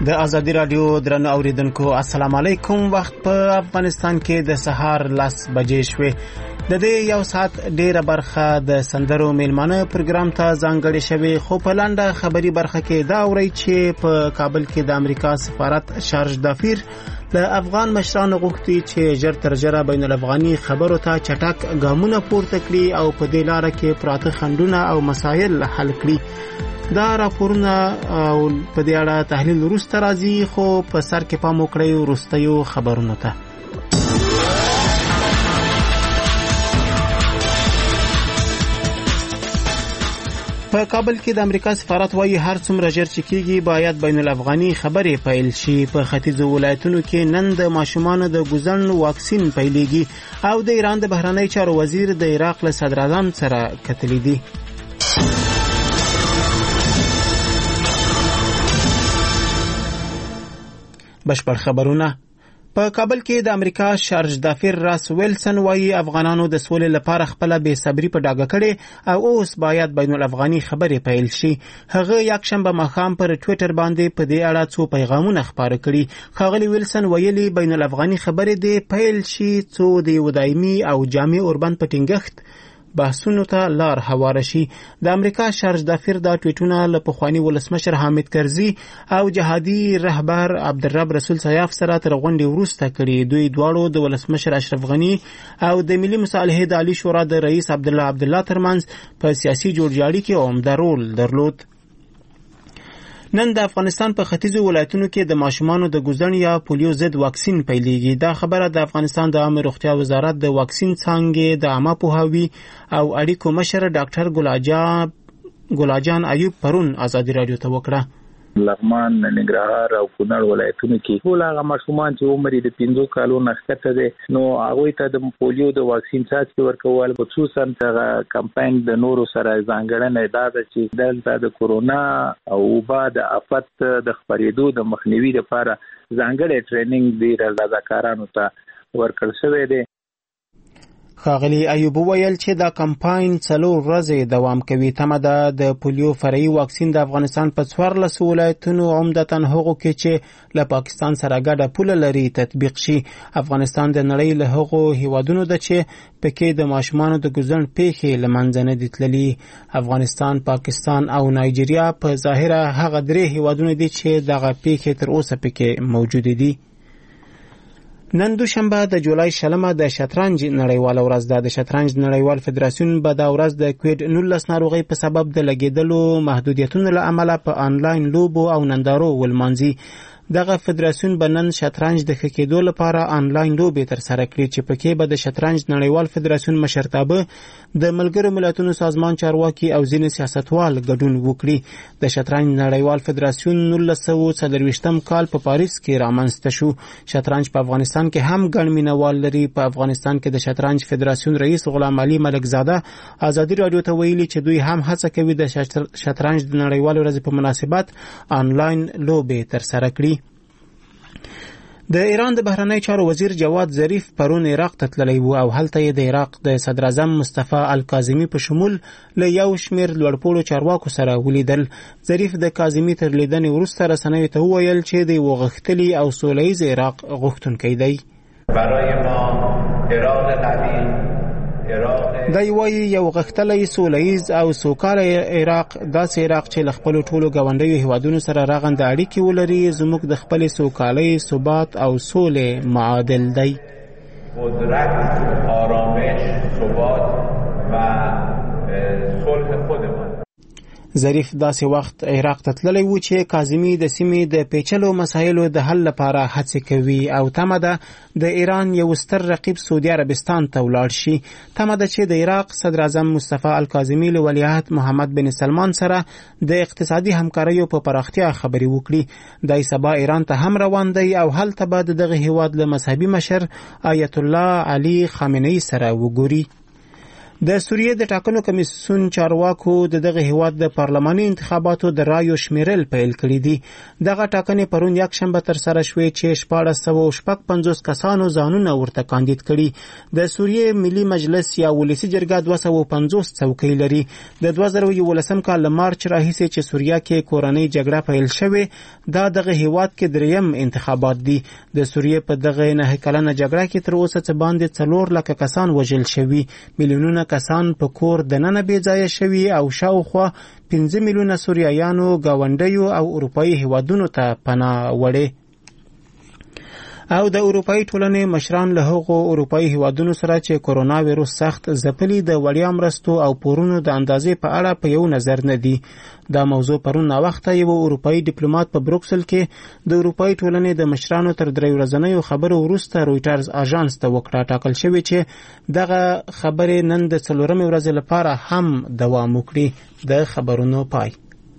د ازادي رادیو درنو اوریدونکو السلام علیکم. وخت په افغانستان کې د سهار 10 بجې شوې. د دې یو ساعت ډیره برخه د سندرو میلمانه پروګرام ته ځانګړې شوې، خو په لنډه خبري برخه کې دا اوري چې په کابل کې د امریکا سفارت شارج دافیر له افغان مشرانو غوښتي چې ژر تر ژره بین الافغاني خبرو ته چټک ګامونه پورته کړي او په دې لاره کې پراته خنډونه او مسایل حل کړي. دا راپورونه او په دې اړه تحلیل وروسته راځي، خو په سر کې پام وکړئ وروستیو خبرونو ته. په کابل کې د امریکا سفارت وايي هر څومره ژر چې کېږي باید بین الافغاني خبرې پیل شي. په ختیځو ولایتونو کې نن د ماشومانو د ګوزن واکسین پیلېږي او د ایران د بهرنی چارو وزیر د عراق له صدراعظم سره کتلي دي. بشپړ خبرونه. په کابل کې د امریکا شارج دافیر راس ویلسن وايي افغانانو د سولې لپاره خپل بے صبري په ډاګه کړي او اوس باید بین الافغاني خبرې پیل شي. هغه یکشنبه ماښام پر ټوئیټر باندې په دې اړه څو پیغامونه خپاره کړي. ښاغلي ویلسن ویلي بین الافغاني خبرې دې پیل شي څو د یو دایمي او جامع اوربند په ټینګښت بحثونو ته لار هواره شي. د امریکا شارج دافیر دا ټویټونه له پخواني ولسمشر حامد کرزي او جهادي رهبر عبدالرب رسول سیاف سره تر غونډې وروسته کړي. دوی دواړو د ولسمشر اشرف غني او د ملي مصالحې د عالی شورا د رئیس عبدالله ترمنځ په سیاسي جوړجاړي کې عمده رول درلود. نن د افغانستان په ختیځو ولایتونو کې د ماشومانو د ګوزن یا پولیو ضد واکسین پیلېږي. دا خبره د افغانستان د عامه روغتیا وزارت د واکسین څانګې د عامه پوهاوي او اړیکو مشر ډاکټر ګلاجان ایوب پرون ازادي رادیو ته وکړه. لغمان، ننګرهار او کونړ ولایتونو کې ټول هغه ماشومان چې عمر یې د 15 کالو نه ښکته دی نو هغوی ته د پولیو د واکسین څاڅکي ورکول، خصوصا هغه کمپاین د نورو سره ځانګړنه دا ده چې دلته د کورونا او وبا د آفت د خپرېدو د مخنیوي لپاره ځانګړی ټریننګ دی رضاکارانو ته ورکړل شوی دی. ښاغلي ایوب ویل چې دا کمپاین 4 ورځې دوام کوي. تمه ده د پولیو فرعي واکسین د افغانستان په 14 ولایتونو عمدتاً هغو کې چې له پاکستان سره ګډه پوله لري تطبیق شي. افغانستان د نړۍ له هغو هیوادونو ده چې پکې د ماشومانو د ګوزن پیښې له منځه نه دي تللي. افغانستان، پاکستان او نایجیریا په ظاهره هغه 3 هیوادونه دي چې دغه پیښې تر اوسه پکې موجود دي. نن دوشنبه د جولای 20 د شطرنج نړیواله ورځ ده. د شطرنج نړیوال فدراسیون به دا ورځ د کووید 19 ناروغۍ په سبب د لګیدلو محدودیتونو له امله په آنلاین لوبو او نندارو ولمانځي. دغه فدراسیون به نن شطرنج د ښه کېدو لپاره آنلاین لوبې ترسره کړي چې پکې به د شطرنج نړیوال فدراسیون مشرتابه د ملګرو ملتونو سازمان چارواکي او ځینې سیاستوال ګډون وکړي. د شطرنج نړیوال فدراسیون 1924 کال په پاریس کې رامنځته شو. شطرنج په افغانستان کې هم ګڼ مینوال لري. په افغانستان کې د شطرنج فدراسیون رئیس غلام علي ملکزاده ازادي رادیو ته ویلي چې دوی هم هڅه کوي د شطرنج د نړیوال ورځې په مناسبت آنلاین لوبې ترسره کړي. د ایران د بهرنی چارو وزیر جواد ظریف پرون عراق ته تللی و او هلته یې د عراق د صدراعظم مصطفی الکاظمي په شمول له یو شمېر لوړپوړو چارواکو سره ولیدل. ظریف د کاظمي تر لیدنې وروسته رسنیو ته وویل چې د یو غښتلي او سوله ییز عراق غوښتونکی دی. برای ما عراق قوی دا یو غښتلی سوله ییز او سوکاله عراق، داسې عراق چې له خپلو ټولو ګاونډیو هیوادونو سره رغنده اړیکې ولري، زموږ د خپلې سوکالۍ، ثبات او سولې معادل دی. قدرت، آرامش، ثبات و صلح خودمان. ظریف داسې وخت عراق ته تللی و چې کاظمي د سیمې د پیچلو مسایلو د حل لپاره هڅې کوي او تمه ده د ایران یو ستر رقیب سعودي عربستان ته ولاړ شي. تمه ده چې د عراق صدراعظم مصطفی الکاظمي له ولیعهد محمد بن سلمان سره د اقتصادي همکاریو په پراختیا خبرې وکړي. دای سبا ایران ته هم روان دی او هلته به دغه هیواد له مذهبي مشر آیت الله علي خامنه‌ای سره وګوري. د سوریې د ټاکنو کمیسیون چارواکو دغه هیواد د پارلماني انتخاباتو د رایو شمیرل پیل کړی دي. دغه ټاکنې پرون یکشنبه تر سره شوې چې 1450 کسانو ځانونه ورته کاندید کړي. د سوریې ملي مجلس یا ولسی جرګه 250 څوکۍ لري. د 2011 کال مارچ راهیسې چې سوریه کې کورنۍ جګړه پیل شوې، دا دغه هیواد کې دریم انتخابات دي. د سوریې په دغه 9 کلنه جګړه کې تر اوسه څه باندې 4 لک کسان وژل شوي، میلیونونه کسان په کور دننه بې ځایه شوي او شاوخوا 15 میلیونه سوریایانو ګاونډیو او اروپایي هیوادونو ته پناه وړي. او د اروپایي ټولنې مشران له هغو اروپایي هیوادونو سره چې کورونا ویروس سخت ځپلي د وړیا مرستو او پورونو د اندازې په اړه په یو نظر نه دي. دا موضوع پرون ناوخته یو اروپایي ډیپلوماټ په بروکسل کې د اروپایي ټولنې د مشرانو تر 3 ورځنیو خبرو وروسته رويټرز اژانس ته وکړه. ټاکل شوی چې دغه خبرې نن د 4مې ورځې لپاره هم دوام وکړي. د خبرونو پای.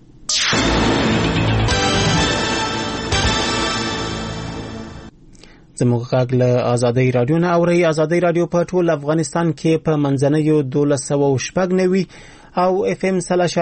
زموږ غږ له آزادۍ رادیو نه اورئ. آزادۍ رادیو په ټول افغانستان کې په منځنیو 1290 او FM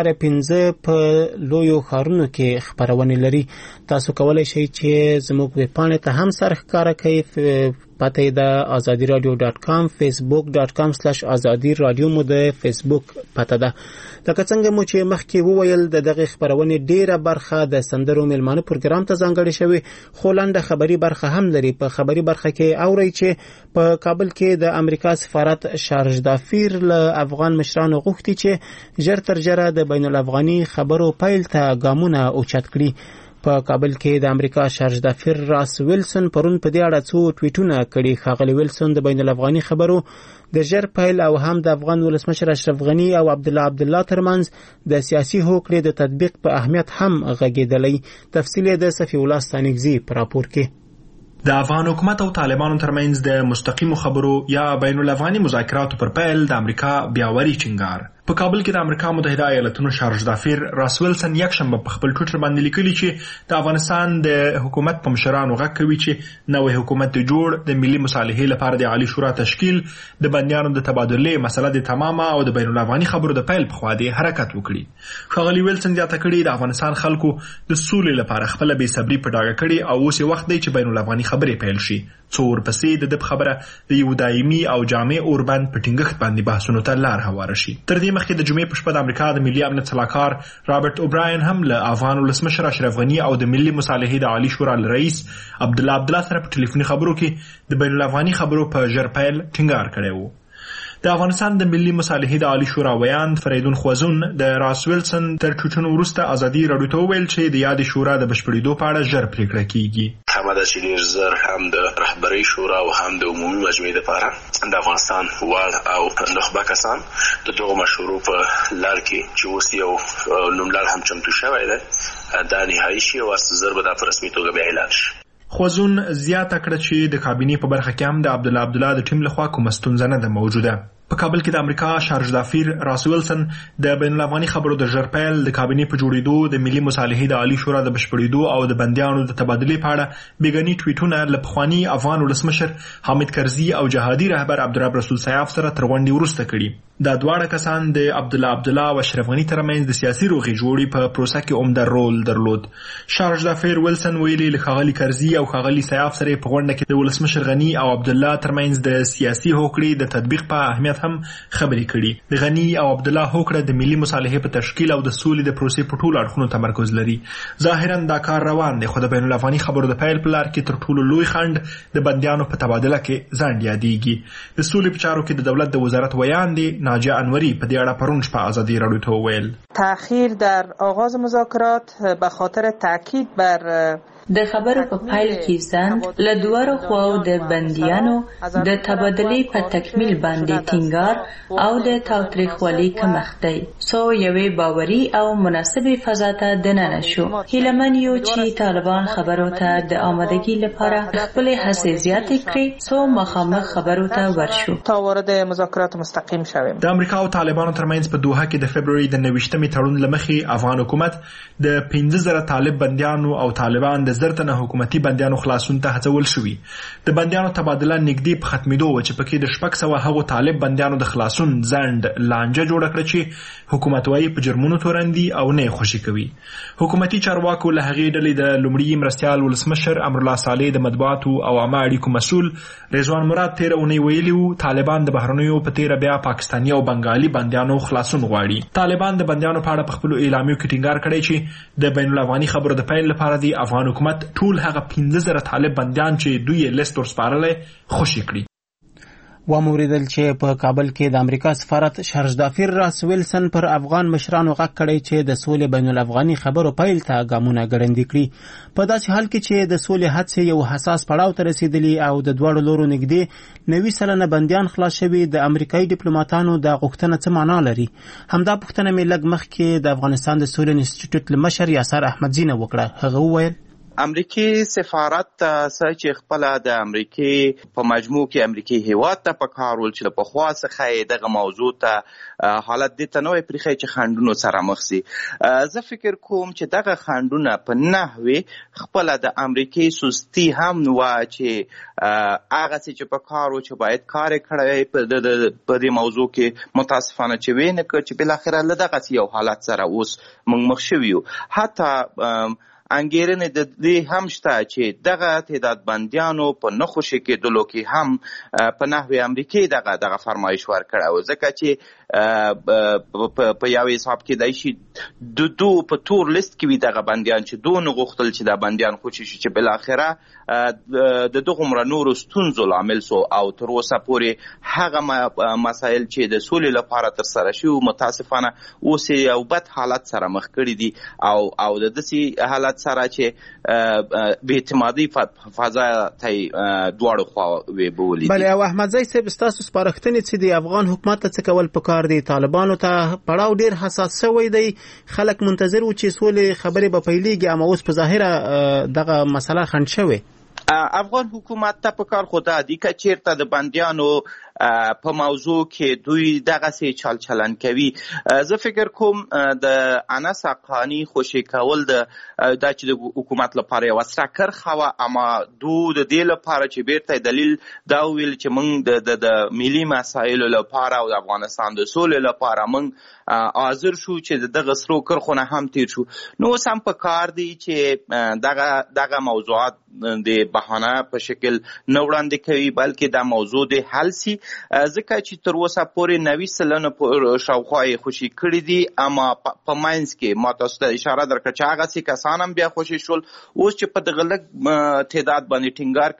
3.5 په لویو ښارونو کې خبرونه لري. تاسو کولای شئ چې زموږ ویب پاڼې ته هم سر ښکاره کړئ. پته د azadiradio.com facebook.com/azadi radio مو د فیسبوک پته ده. لکه څنګه مو چې مخکې وویل دغه خبرونه ډیره برخه د سندرو ملمانه پروګرام ته ځانګړې شوی، خو لنډه خبري برخه هم لري. په خبري برخه کې اورئ چې په کابل کې د امریکا سفارت شارج دافیر له افغان مشرانو غوښتي چې ژر تر ژره د بین الافغاني خبرو پیل ته ګامونه اوچت کړي. په کابل کې د امریکا شارج دافیر راس ویلسن پرون په دې اړه څو ټویټونه کړي. ښاغلی ویلسن د بین الافغاني خبرو د ژر پیل او هم د افغان ولسمشر اشرف غنی او عبدالله ترمنځ د سیاسي هوکړې د تطبیق په اهمیت هم غږېدلی. تفصیل د صفی الله ستانکزي په راپور کې. د افغان حکومت او طالبانو ترمنځ د مستقیمو خبرو یا بین الافغاني مذاکراتو پر پیل د امریکا بیاوري ټینګار. په کابل کې د امریکا متحده ایالاتونو شارج دافیر راس ویلسن یکشنبه په خپل ټویټر باندې لیکلي چې د افغانستان د حکومت په مشرانو غږ کوي چې نوې حکومت جوړ د ملي مصالحې لپاره د عالی شورا تشکیل، د بندیانو د تبادلې مسله د تمامه او د بین الافغاني خبرو د پیل په خوا د حرکت وکړي. ښاغلی ویلسن زیاته کړي د افغانستان خلکو د سولې لپاره خپل بې صبري په ډاګه کړي او اوس وخت دی چې بین الافغاني خبرې پیل شي. څو ورپسې د خبره د یو دایمي او جامع اوربند په ټینګښت باندې بحثونو ته لار هواره شي. تر دې مخکې د جمعې په شپه د امریکا د ملي امنیت صلاحکار رابرټ اوبراین هم له افغان ولسمشر اشرف غنی او د ملي مصالحې د عالی شورا رئیس عبدالله سره په ټلیفوني خبرو کې د بین الافغاني خبرو په ژر پیل ټینګار کړی و. د افغانستان د ملي مصالحې د عالی شورا ویاند فریدون خوازون د راس ویلسن تر ټویټونو وروسته آزادي راډیو ته وویل چې د یادې شورا د بشپړېدو په اړه ژر پریکړه کیږي. همدا چې ډېر زر هم د رهبرۍ شورا او هم د عمومي مجموعې لپاره د افغانستان وړ او نخبه کسان د دغو مشورو په لړ کې چې اوس یو نوملړ هم چمتو شوی دی دا نهایي شي او زر به دا په رسمي توګه بیا اعلان شي. خوازون زیاته کړه چې د کابینې په برخه کې هم د عبدالله د ټیم لخوا کومه ستونزه نه ده موجوده. په کابل کې د امریکا شارج دافیر راس ویلسن د بین الافغاني خبرو د ژر پیل، د کابینې په جوړېدو، د ملي مصالحې د عالی شورا د بشپړېدو او د بندیانو د تبادلې په اړه بیګني ټویټونه له پخواني افغان ولسمشر حامد کرزي او جهادي رهبر عبدالرب رسول سیاف سره تر غونډې وروسته کړي. دا دواړه کسان د عبدالله او اشرف غنی ترمنځ د سیاسي روغې جوړې په پروسه کې عمده رول درلود. شارج دافیر ویلسن ویلي له ښاغلي کرزي او ښاغلي سیاف سره په غونډه کې د ولسمشر غنی او عبدالله ترمنځ د سیاسي هوکړې د تطبیق په اهمیت هم خبرې کړي. د غنی او عبدالله هوکړه د ملي مصالحې په تشکیل او د سولې د پروسې په ټولو اړخونو تمرکز لري. ظاهرا دا کار روان دی، خو د بین الافغاني خبرو د پیل په لار کې تر ټولو لوی خنډ د بندیانو په تبادله کې ځنډ یادېږي. د سولې په چارو کې د دولت د وزارت ویاندې ناجیه انوري په دې اړه پرون شپه آزادي راډیو ته وویل تأخیر در آغاز مذاکرات به خاطر تاکید بر د خبرو په پیل کې ځنډ له دوارو خواو د بندیانو د تبادلې په تکمیل باندې ټینګار او د تاوتریخوالي کمښت دی. سو یوې باوري او مناسبې فضا ته دننه شو. هیلهمن یو چې طالبان خبرو ته د آمادګۍ لپاره خپلې هڅې زیاتې کړي څو مخامخ خبرو ته ورشو تا وارد مذاکرات مستقیم شویم. د امریکا او طالبانو ترمنځ په دوحه کې د فبرवरी د 29مې تړون له مخې افغان حکومت د 15,000 طالب بندیانو او طالبان د زر تنه حکومتي بندیانو خلاصون ته هڅول شوي. د بندیانو تبادله نږدې په ختمېدو وه چې پکې د 600 هغو طالب بندیانو د خلاصون ځنډ لانجه جوړه کړه چې حکومت وایي په جرمونو تورن دي او نه یې خوشي کوي. حکومتي چارواکو له هغې ډلې د لومړي مرستیال ولسمشر امرالله صالح د مطبوعاتو او عامه اړیکو مسؤل رضوان مراد تېره اونۍ ویلي وو طالبان د بهرنیو په تېره بیا پاکستاني او بنګالي بندیانو خلاصون غواړي. طالبان د بندیانو په اړه په خپلو اعلامیو کې ټینګار کړی چې د بین الافغاني خبرو د پیل لپاره دی افغان حکومت ټول هغه 15,000 طالب بندیان چې دوی یې لیست ورسپارلی خوشي کړي. وموریدل چې په کابل کې د امریکا سفارت شارژدافیر راس ویلسن پر افغان مشرانو غږ کړی چې د سولې بین الافغاني خبرو پیل ته ګامونه ګړندي کړي. په داسې حال کې چې د سولې هڅې یو حساس پړاو ته رسیدلي او د دواړو لورو نږدې 90 سلنه بندیان خلاص شوي، د امریکایي ډیپلوماتانو دا غوښتنه څه معنا لري؟ همدا پوښتنه مې لږ مخکې د افغانستان د سولې انسټیټیوټ له مشر یاسر احمدزي نه وکړه. هغه وویل امریکای سفارت ته چې خپل د امریکای په مجموع کې امریکای هیواد ته پکارول چې په خوا څخه دغه موضوع ته حالت د تنوع پرخه چې خندونو سره مخ سي. زه فکر کوم چې دغه خندونه په نحوی خپل د امریکای سستی هم نو چې هغه چې په کارو چې باید کار کړی په دې موضوع کې متاسفانه چې وینه چې بل اخر له دغه یو حالت سره اوس موږ مخ شویو. حتی انګیرنه د دې هم شته چې دغه تعداد بندیانو په نخوشي کېدلو کې هم په نحوی امریکای دغه فرمایش ورکړ او ځکه چې په یو حساب کې دای شي دو په تور لیست کې وي دغه بندیان چې دون غوښتل چې د بندیان خوشي شي چې بل اخره د دغه عمر نور ستونزو لامل سو او تر اوسه پورې هغه مسایل چې د سولې لپاره تر سره شي متاسفانه اوس یو بد حالت سره مخ کړي دي او د دې حالت سره چې به اعتمادي فضا ته دواړو خوا وی بولی. بله او احمدزی صاحب ستاسو سپارښتنې چې د افغان حکومت ته څه کول پکار دي؟ طالبانو ته پړاو ډیر حساس شوی دی، خلک منتظر و چې سولې خبرې به پیلېږي، اما اوس په ظاهره دغه مسله خنډ شوې. افغان حکومت ته پکار خو دا دی که چیرته د بندیانو په موضوع کې دوی دغه سي چلن کوي. زه فکر کوم د انس حقانی خوشي کول د چې د حکومت لپاره یو سرکر خو اما د دې لپاره چې بیرته دلیل دا ویل چې موږ د ملي مسایلو لپاره او د افغانستان د سولې لپاره موږ حاضر شو چې دغه سرو کرخونه هم تیر شو. نو سم په کار دی چې دغه موضوعات د بهانه په شکل نه وړاندې کوي بلکې دا موضوع د حل سي، ځکه چې تر اوسه پورې 90 سلنه شاوخوا یې خوشي کړي دي اما په ماینس کې ما تاسو ته اشاره درکړه چې هغه سي کسان هم بیا خوشي شول. اوس چې په دغه لږ تعداد باندې ټینګار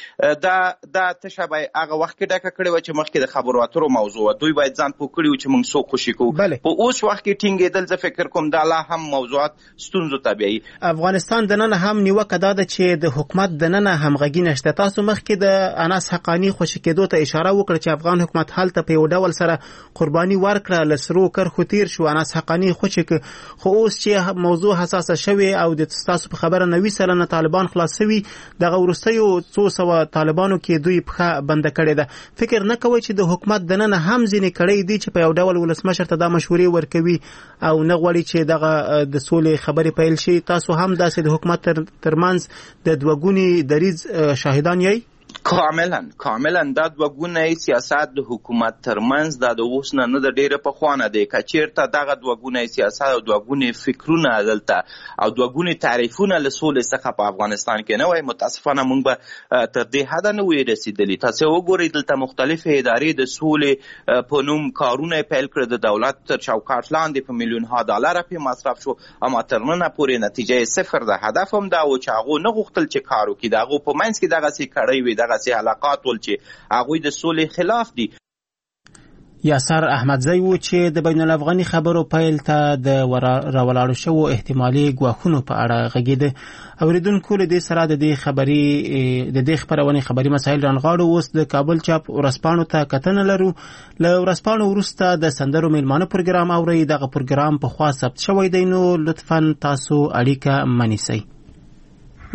کوي دا تشابه هغه وخت کې ډکه کړي و چې مخکې د خبرو اترو موضوع دوی باید ځان پوه کړي چې موږ څوک خوشي کوو. په اوس وخت کې ټینګېدل زه فکر کوم دا لا هم موضوعات ستونزو تابعي. افغانستان د نن هم نیوکه دا ده چې د حکومت د نن همغږي نشته. تاسو مخکې د انس حقانی خوشي کېدو ته اشاره وکړه چې افغان حکومت حالت په یو ډول سره قرباني ورکړه، لسرو کرخو تیر شو، انس حقانی خوشي خو اوس چې موضوع حساسه شوی او د تاسو په خبره 90 سلنه طالبان خلاص شوي، دغه وروستیو 200 طالبانو کې دوی په بند کړي ده. فکر نه کوي چې د حکومت د نن هم ځینې کړي دي چې په یو ډول ولسمشر ته دا مشورې ورکوي او نه غواړي چې دغه د سولې خبرې پیل شي؟ تاسو هم داسې د حکومت ترمنځ د دوګونی دریز شاهدان یې؟ کاملا دا دوګونی سیاست د حکومت ترمنځ دا د اوس نه د ډیره په خوانه دی. که چیرته دغه دوګونی سیاست او دوګونی فکرونه دلته او دوګونی تعریفونه له سولې څخه په افغانستان کې نه وای متاسفانه موږ به تر دې حد نه وې رسیدلی. تاسو وګورئ دلته مختلف ادارې د سولې په نوم کارونه پیل کړل، د دولت تر چوکاټ لاندې په میلیونها ډالر په مصرف شو اما تر نن پورې نتیجه صفر ده. هدف هم دا و چې هغه نه غوښتل چې کار وکړي، دغه په منځ کې دغه سي کړی وي دغه سي علاقات ول چې هغه د سولې خلاف دي. یاسر احمدزی و چې د بین الافغاني خبرو پیل ته د راولاړو شو احتمالي ګواښونو په اړه غږیده. اوریدونکو له دې سره د دې خبرونې خبري مسایل رانغاړو. اوس د کابل چاپ ورسپانو ته کتنه لرو. له ورسپانو وروسته د سندرو میلمانه پروګرام اوري. دغه پروګرام په خوا ثبت شوی دی، نو لطفاً تاسو اړیکه منیسئ.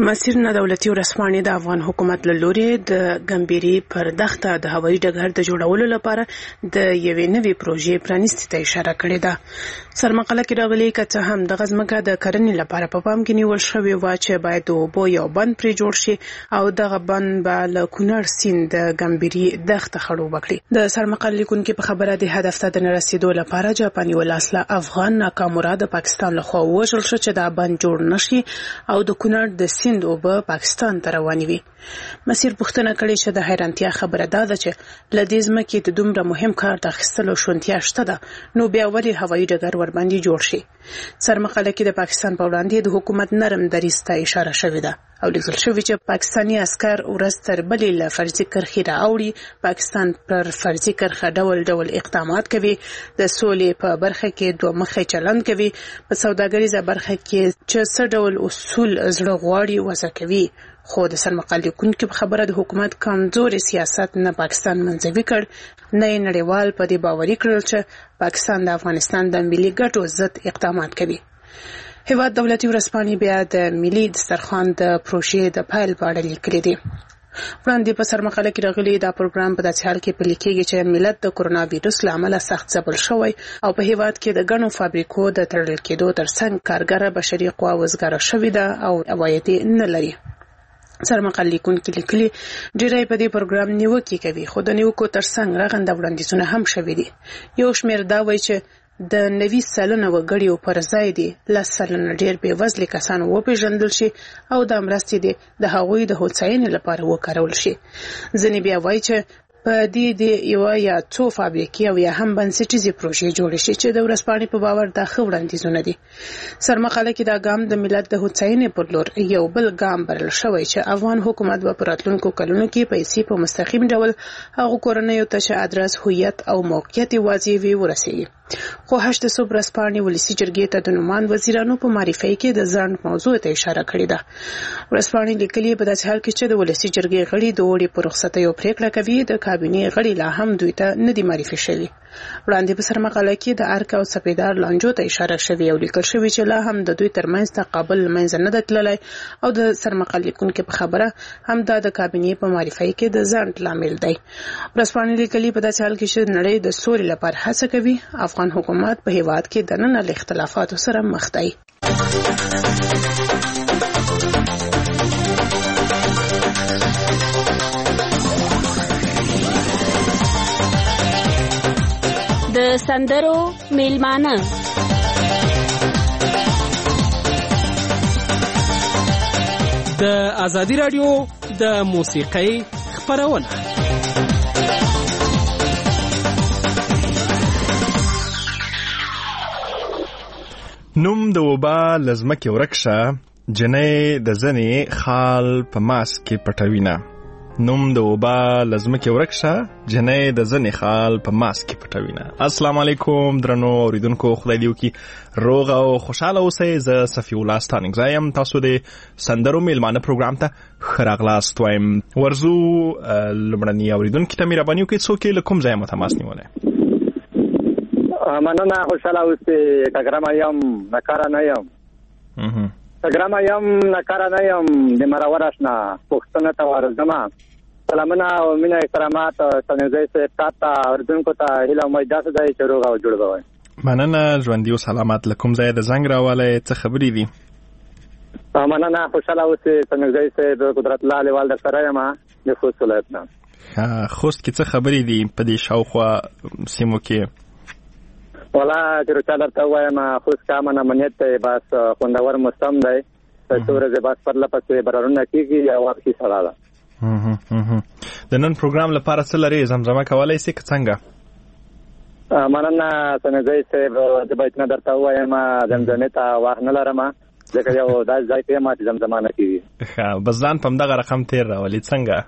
مسیر نه دولتي ورسپانې د افغان حکومت له لوري د ګمبيري پر دښته د هوایي ډګر د جوړولو لپاره د یوې نوې پروژې پرانیستي ته اشاره کړې ده. سرمقاله کې راغلي که هم د غزمکه د کرنې لپاره په پام کې نیول شوی و چې باید د اوبو یو بند پرې جوړ شي او دغه بند به له کونړ سیند د ګمبيري دښته خړوب کړي. د سرمقاله لیکونکو په خبره د هدف ته د رسیدو لپاره جاپاني ولاسله افغان ناکامورا د پاکستان له خوا وژل شو چې دا بند جوړ نشي او د کونړ د سیند اوبه پاکستان ته روانې وي. مسیر پوښتنه کړې چې د حیرانتیا خبره ده چې له دې ځمکې د دومره مهم کار د اخیستلو شونتیا شته ده نو بیا ولې هوایي ډګر ورباندې جوړ شي. سرمقاله کې د پاکستان په وړاندې د حکومت نرم دریځ ته اشاره شوې ده او لیکل شوی چې پاکستانی عسكر ورځ تر بلې له فرضي کرښې راوړي. پاکستان پر فرضي کرښه ډول ډول اقدامات کوي، د سولې په برخه کې دوه مخې چلند کوي، په سوداګریزه برخه کې چې څه ډول اصول زړه غواړي وضع کوي. خو د سرمقاله لیکونکو په خبره د حکومت کمزوري سیاست نه پاکستان منځوي کړ نه نړیوال په دې باوري کړل چې پاکستان د افغانستان د ملي ګټو ضد اقدامات کوي. هیواد دولتي ورسپانې بیا د ملي دسترخوان د پروژې د فایل په اړه لیکلي دي. وړاندې په سرمقاله کې راغلي دا پروګرام په داسې حال کې پلي کېږي چې ملت د کورونا وایرس له امله سخت ځپل شوی او په هیواد کې د ګڼو فابریکو د تړل کېدو ترڅنګ کارګره بشري قوا وزګاره شوې ده او عواید نه لري. سرمقاله لیکونکو لیکلي ډیری په دې پروګرام نیوکې کوي خو د نیوکو ترڅنګ رغنده وړاندیزونه هم شوي دي. یو شمېر دا وایي چې د 90 سلنه وګړیو پر ځای دي 10 سلنه ډیر بې وزله کسان وپېژندل شي او د مرستې دي د هغوی د هوساینې لپاره وکارول شي. ځینې بیا وایي چې په دې یو یا څو فابریکې او یا هم بنسټیزې پروژې جوړې شي چې د ورسپانې په باور دا ښه وړاندیزونه دي. سرمقاله کې دا ګام د ملت د هوساینې پر لور یو بل ګام بلل شوی چې افغان حکومت به په راتلونکو کلونو کې پیسې په مستقیم ډول هغو کورنیو ته چې ادرس هویت او موقعیت واضح وي ورسوي. خو هشت صبح ورسپانې ولسی جرګې ته د نومان وزیرانو په معرفي کې د ځنډ موضوع ته اشاره کړې ده. ورسپانې لیکلي په داسې حال کې چې د ولسی جرګې غړي د وړي پر رخصتیو پریکړه کوي د کابینې غړي لا هم دوی ته نه دي معرفي شوي. وړاندې په سرمقاله کې د ارک او سپیدار لانجو ته اشاره شوی او لیکل شوی چې لا هم د دوی ترمنځ تقابل منځ نه تللی او د سرمقاله لیکونکو په خبره هم د کابینې په معرفي کې د ځنډ لامل دی. ورسپانې لیکلي په داسې حال کې چې نړۍ د سولې لپاره هڅه کوي افغان حکومت په هیواد کې د نن له اختلافاتو سره مخ دی. د سندرو میلمانه د ازادي رادیو د موسیقۍ خبرونه نوم د وبا لزمکه ورکشه جنې د زنې خال په ماس کې پټوینا. نوم د وبا لزمکه ورکشه جنې د زنې خال په ماس کې پټوینا. السلام علیکم درنو اوریدونکو، خدای دې وکړي روغ او خوشاله اوسئ. زه صفی الله ستانګزی یم. تاسو د سندرو میلمانه پروګرام ته ښه راغلاست وایم. ورزو لومړني اوریدونکو ته مهرباني وکړئ څوک له کوم ځایه مو تماس نیولی. مننه، خوشاله اوسئ. ټګرامه یم، نکاره نه یم. ټګرامه یم، نکاره نه یم. د مرور اشنا پوښتنه ته ورځم. سلامونه او مینه احترامات څنګه صاحب تاته اوریدونکو ته هیله امید داسې دی چې روغ او جوړ به وي. مننه، ژوندي او سلامت. له کوم ځایه د زنګ راوالی، څه خبرې دي؟ مننه، خوشاله اوسئ. څنګه صاحب قدرت الله لیوال در سره یم د خوست ولایت نه. خوست کې څه خبرې دي په دې شاوخوا سیمو کې؟ ولا چې رچا درته وایم خوست کا امن امنیت دی، بس خوندور موسم دی. څو ورځې بس پرله پسې بارانونه کېږي او وخت سړه ده. د نن پروګرام لپاره څه لري؟ زمزمه کولی شئ که څنګه؟ مننه سنځي صاحب، زه باید نه درته ووایم زمزمې ته وخت نه لرم ځکه یو داسې ځای کې یم چې زمزمه نه کېږي. ښه، بس ځان په همدغه رقم تېر راولي څنګه؟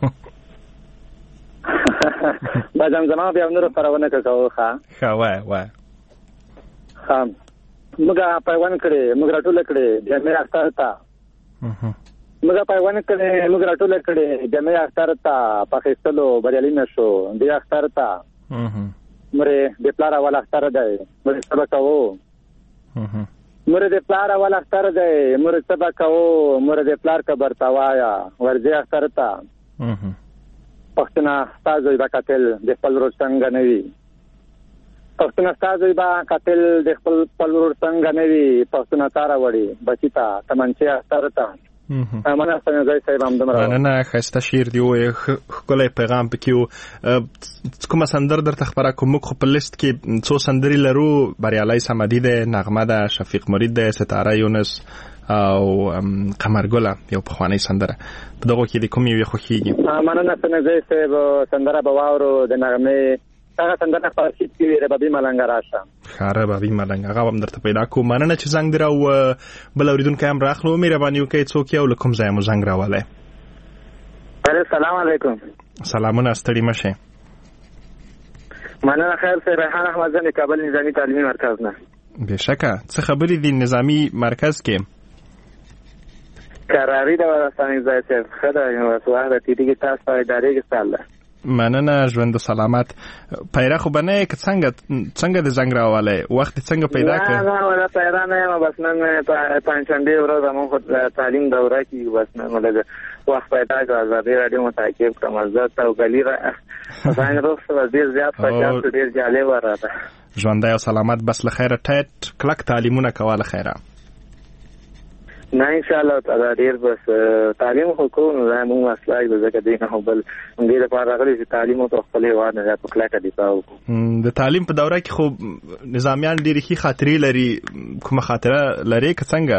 با زمزمه بیا نورو خپرونه کوو. ښه وایه. ښه، موږ پیوند کړې، موږ راټوله کړې جامع اختر ته. موږ پیوند کړې، موږ راټوله کړې جامع اختر ته. په اخیستلو بریالي نه شو دې اختر ته. مرې د پلار اول اختر دی، مرې سبا کوو. مورد پلار اول اختر دی مورد سبا کوو مورد پلار که برتوایا ورځي اختر ته پښتنه ستاسو به قتل د خپل ورور څنګه نه وي پښتنه ستاسو به قتل د خپل ورور څنګه نه وي پښتنه تاره وړي بچی ته تمنچه اختر ته مننه څنګه صاحب همدمره مننه ښایسته شعر دی وایي ښکلی پیغام پکې و کومه سندره درته خپره کوم موږ خو په لیست کې څو سندرې لرو بریالی صمدي دی نغمه ده شفیق مرید دی ستاره یونس او قمرګله یو پخوانی سندره په دغو کې د کوم یوې خوښېږي مننه څنګه صاحب سندره به واورو د نغمې هغه سندره په ارشیف کې ربابي ملنګ راشه ربابي ملنګ هغه هم درته پیدا کوم مننه چې زنګ دی راو بل اورېدونکی هم راخلو مهرباني وکړئ څوک یې او له کوم ځایه مو زنګ راولی السلام علیکم سلامونه ستړي مه شئ مننه خیر صاحب ریحان احمد زه د کابل نظامي تعلیمي مرکز نه بېشکه څه خبرې دي نظامي مرکز کې قراري ده ورسانې ځای صاحب ښه ده وسوه د تیریږي تاسو په ادارې کې سال ده مننه ژوند و سلامت پیره خو به نه یې که څنګه د زنګ راوالی وخت دې څنګه پیدا کړې نه ولا پیره نه یم بس نن پنجشنبې ورځ زموږ خو تعلیم دوره کېږي بس نن لږ وخت پیدا کړه ازادي راډیو مو تعقیب کړم زه توګلي ځان روغ شوه ډېر زیات خوشحال شو ډېر جالبه راته ژوندی او سلامت بس له خیره ټیټ کلک تعلیمونه کوه له خیره نه ان شاء الله تعالی ډیر بس تعلیم خو کوو نو زموږ مسله د ځکه دی نه بل دې لپاره راغلي چې تعلیم او خپل هیواد نه په کلکه دفاع وکړو د تعلیم په دوره کې خو نظامیان ډېرې ښې خاطرې لري کومه خاطره لرې که څنګه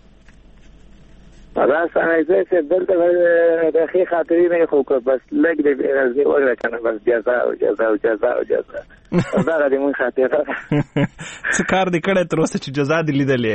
دا څنګه چې دلته د ښې خاطرې نه خو بس لږ د بېغرضي وکړه که نه بس جزا او جزا او جزا او جزا دغه د مونږ خاطره څه کار دې کړی تر اوسه چې جزا دې لیدلې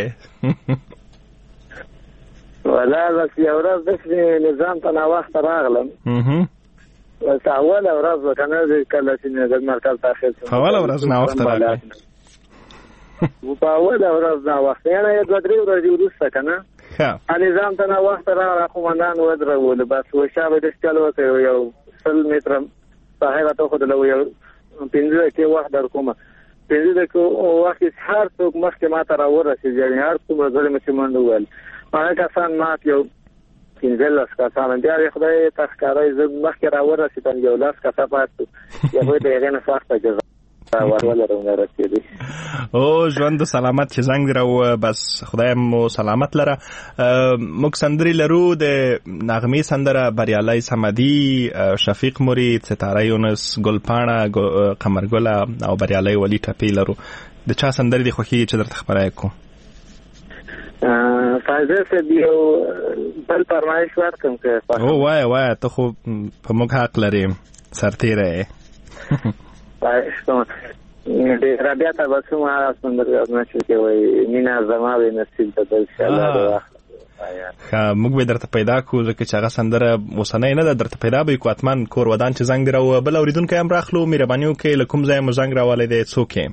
ولا بس یو ورځ داسې نظام ته ناوخته راغلم بس اوله ورځ به که نه کله چې نظام مرکز داخل شم اوله ورځ ناوخته راغلی په اوله ورځ ناوخته یعنې یو دوه درې ورځې وروسته که نه نظام ته ناوخته راغله قومندان ودرولو بس شابه داسې چل وکړ یو 100 متره ساحې راته وښودله یو 15 دقیقې وخت در کومه 15 دقیقې وخت کې هر څوک مخکې ما ته راورسېد یعنې هر څومره ځلې مې چې منډه وویل هغه کسان مات یو 15 کسان بیا د خدای ته ښکاری زه مخکې راورسېدم یو 10 کسه پاتې هغوی د هغې نه سخته جزا ورولرم رسېدې او ژوند سلامت چې زنګ دې راو بس خدای مو سلامت لره موږ سندرې لرو د نغمې سندره بریالی صمدي شفیق مرید ستاره یونس ګلپاڼه قمرګله او بریالی ولی ټپې لرو د چا سندرې دې خوښېږي چې درته خبره کړو فاضل صاحب یو بل فرمایش ورکړم که او وایه ته خو په موږ حق لرې سرتېری یې ډېره بیا تبسم هغه سندرګر نشو کې وایي مینه زما به نصیب ده انشاءالله د وخت موږ به درته پیدا کړو ځکه چې هغه سندره اوسنۍ نه ده درته پیدا به یې کړو حتما کور ودان چې زنګ دې راووه بل اورېدونکی هم راخلو مهرباني وکړئ له کوم ځایه مو زنګ راولی دی څوک یې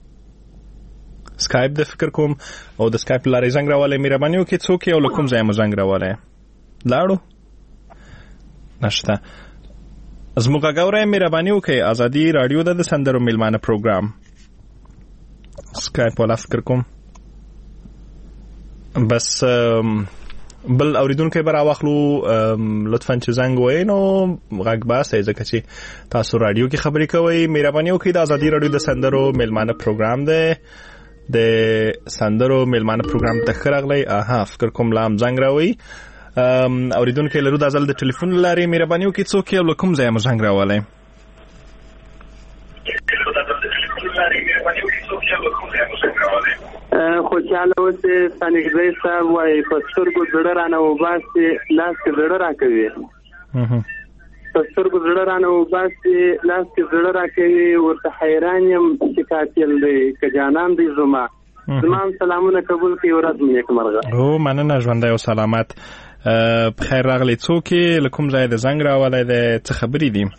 سکایپ د فکر کوم او د سکایپ لارې زنګ راولی مهرباني وکړئ څوک یې او له کوم ځایه مو زنګ راولی لاړو نشته زموږ غږ اورئ مهرباني وکړئ ازادي راډیو ده د سندرو میلمانه پروګرام سکایپ والا فکر کوم بس بل اوریدونکی به راواخلو لطفا چې زنګ ووایئ نو غږ باسئ ځکه چې تاسو راډیو کې خبرې کوئ مهرباني وکړئ د ازادي راډیو د سندرو میلمانه پروګرام دی د سندرو میلمانه پروګرام ته ښه راغلی فکر کوم لا هم زنګ راووئ اوریدونکی لرو د ازل د ټلیفون لارې مهرباني وکړئ څوک یې او له کوم ځایه مو زنګ راولی خوشحاله اوسې ثانیګزی صاحب وایي په سترګو زړه رانه وباسې لاس کې زړه راکوي په سترګو زړه رانه وباسې لاس کې زړه راکوي ورته حیران یم چې قاتل دی که جانان دی زما هم سلامونه قبول کړي ورځ مو نیکمرغه او مننه ژوندی او سلامت بخیر راغلی څوک یې له کوم ځایه د زنګ راولی دی څه خبرې دي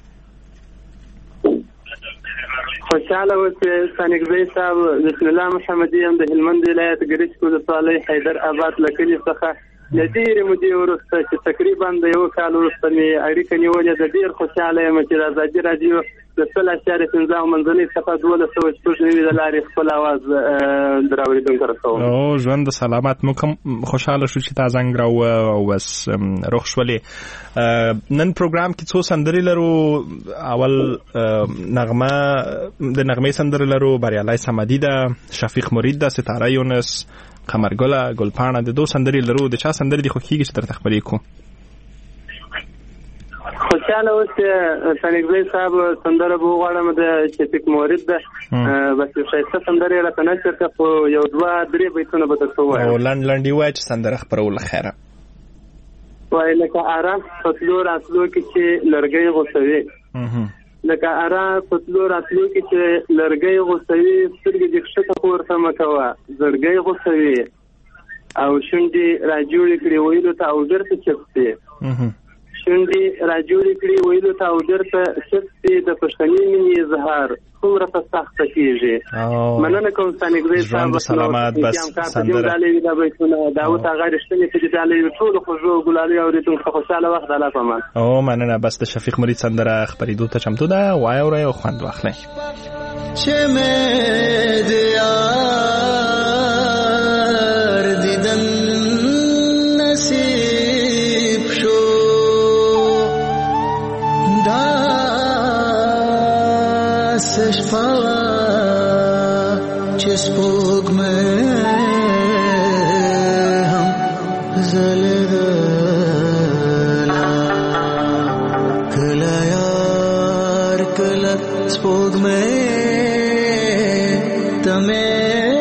خوشحاله اوسې ثانیګزی صاحب بسم الله محمدي یم د هلمند ولایت ګرچ ولسوالۍ حیدر آباد له کلي څخه له ډېرې مودې وروسته چې تقریبا د یو کال وروسته مې اړیکه نیولې ده ډېر خوشحاله یم چې د ازادي راډیو د 0.15 منځنۍ څخه 1290 د لارې خپل اواز دراوړېدونکو رسوم. او ژوند سلامت. موږ خوشاله شو چې تا زنګ راو او بس روغ شولې. نن پروګرام کې څو سندرې لرو. اول نغمه د نغمې سندرې لرو، بریالي صمدي ده، شفیق مرید ده، ستاره یونس، قمرګله، ګلپاڼه د 2 سندرې لرو. د چا سندرې دی خوښیږي چې درته خبرې کو؟ خوشاله اوس سنګزی صاحب سندره به وغواړم د شفیق مرید ده، بس ښایسته سندرې راته نه چېرته خو 1-2-3 بیتونه به درته ووایم. او لنډې ووایه چې سندره خپرول خیره. وایي لکه ارام فتلو راتلو کې چې لرګی غوڅوي، لکه ارام فتلو راتلو کې چې لرګی غوڅوي، سترګې دې ښکته پورته مه کوه زړګی غوڅوي، او شونډې راجوړې کړې ویلو ته او ډېرته چپسې، شونډې راجوړې کړې ویلو ته او ډېرته چپسې، د پښتني مینې اظهار څومره په سخته کېږي. مننه کوم سانګزی صاحب. ژوند سلامت. بس سندره دا بیتونه داود هغه رښتینې چې د ډالۍ ټولو خوږو ګلالي اورېدونکو ته خوشحاله وخت د الله په امان. او مننه. بس د شفیق مرید سندره خپرېدو ته چمتو ده. وایه اورئ او خوند واخلئ. چې مې د یار دیدن نصیب شو، داسې شپه چې سپوږمۍ هم ځلېدله، کله یار کله سپوږمۍ ته مې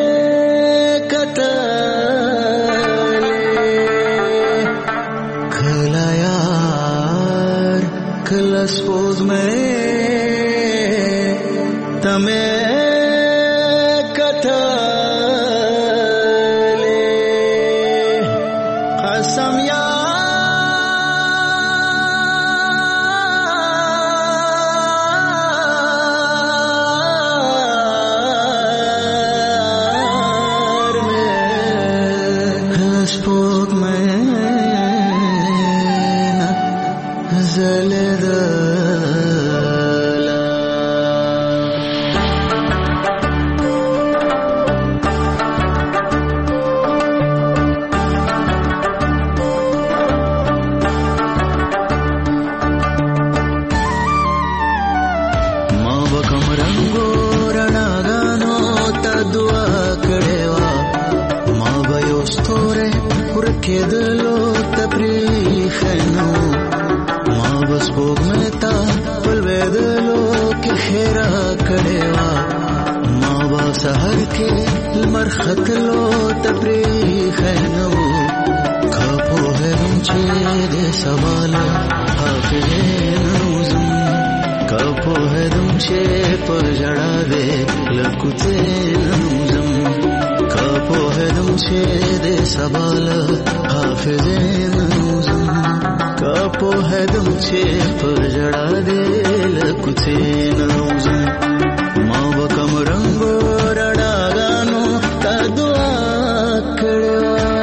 کتلې، کله یار کله سپوږمۍ ته مې کتلې، قسم یار مې سپوږمۍ نه ځلېدله. کېدلو تپریخنو ما بس پوګمتا پلوېدلو کې خیرا کړېوا، ما با سحر کې لمر خطلو تپریخنو، کاپو هرم چې دې سوال حافظینوزم، کاپو هرم چې پر جړا دې لکوتینوزم، کاپو هرم چې دې سوال حافظینوزم، کاپو هرم چې پر جړا دې لکوتینوزم، ما وکم رنگ رڼاګانو تا دعا کړو.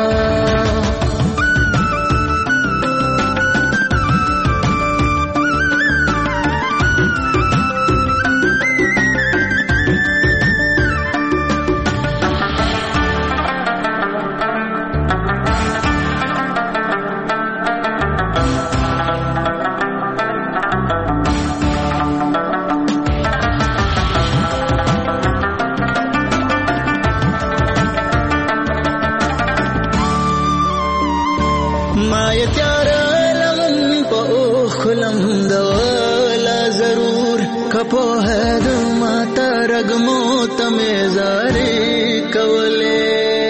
کپو ہے ماتا رگمو تمہیں زاری کولے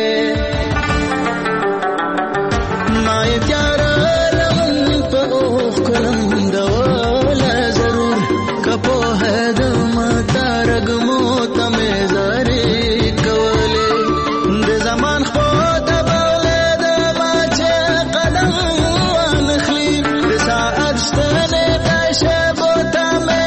مائے پیارا لمن پہ اوخ کلم دولا ضرور کپو ہے ماتا رگمو تمہیں زاری کولے دے زمان خود بولے دے ماچے قدم وانخلی دے ساعت شتنے پیشے بوتا میں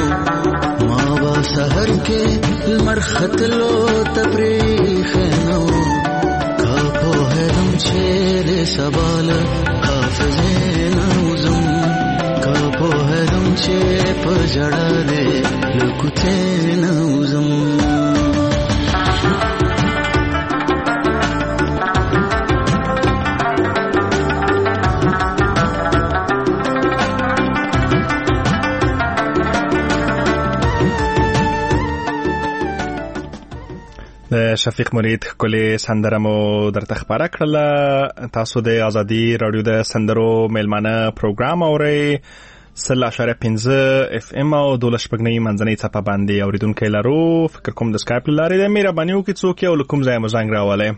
سحر کے المر خطلو تفریح نو کوڅې نه وزم د شفیق مرید کلی سندره مو درته خبره کړله. تاسو د ازادي رادیو د سندرو میلمانه پروګرام اورئ 0.5 FM او 12.9 منځنۍ څپه باندې اوریدونکي لرو. فکر کوم د سکایپ لارې د مهرباني وکړئ څوک یو کوم ځای مو زنګ راولئ.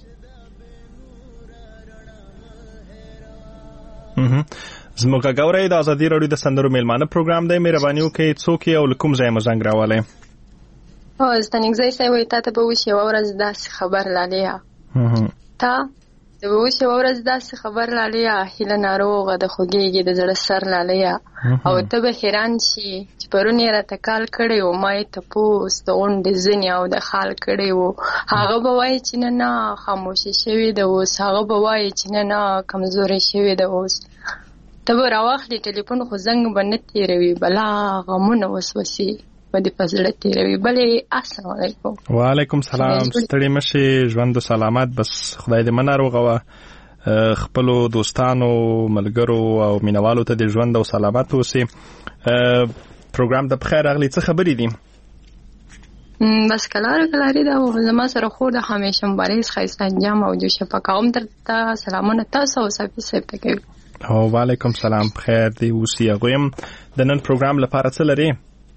زموږ غوړې د ازادي رادیو د سندرو میلمانه پروګرام دی. مهرباني وکړئ څوک یو کوم ځای مو زنګ راولئ. ستنګزی صاحب وایي تا ته به اوس یوه ورځ داسې خبر لالیا تا ته به اوس یوه ورځ داسې خبر لالیا هیله ناروغه د خوږېږي د زړه سر لالیا او ته به حیران شي چې پرون یې راته کال کړی و ما یې تپوس د غونډې ځینې او د خال کړی و هغه به وایي چې نه خاموشي شوې ده اوس هغه به وایي چې نه کمزورې شوې ده اوس ته به راواخلې ټلیفون خو زنګ به نه تېروي بلا غمونه وسوسې ودې پزړه تیروي. بلې السلام علیکم. وعلیکم سلام. ستړي مشي ژوند سلامت بس خدای دې مناروغه و خپل دوستانو ملګرو او مینوالو ته د ژوند او سلامت اوسي. پروګرام د بخیر اغلی څه خبرې دي؟ بس کلاری دا زما سره خور د همیشه مبارز خیسته انجام او جو شفقام درته سلامونه تاسو او صافي صاحب ته کوي. او وعلیکم سلام بخیر دی اوسي. غویم د نن پروګرام لپاره څه لري؟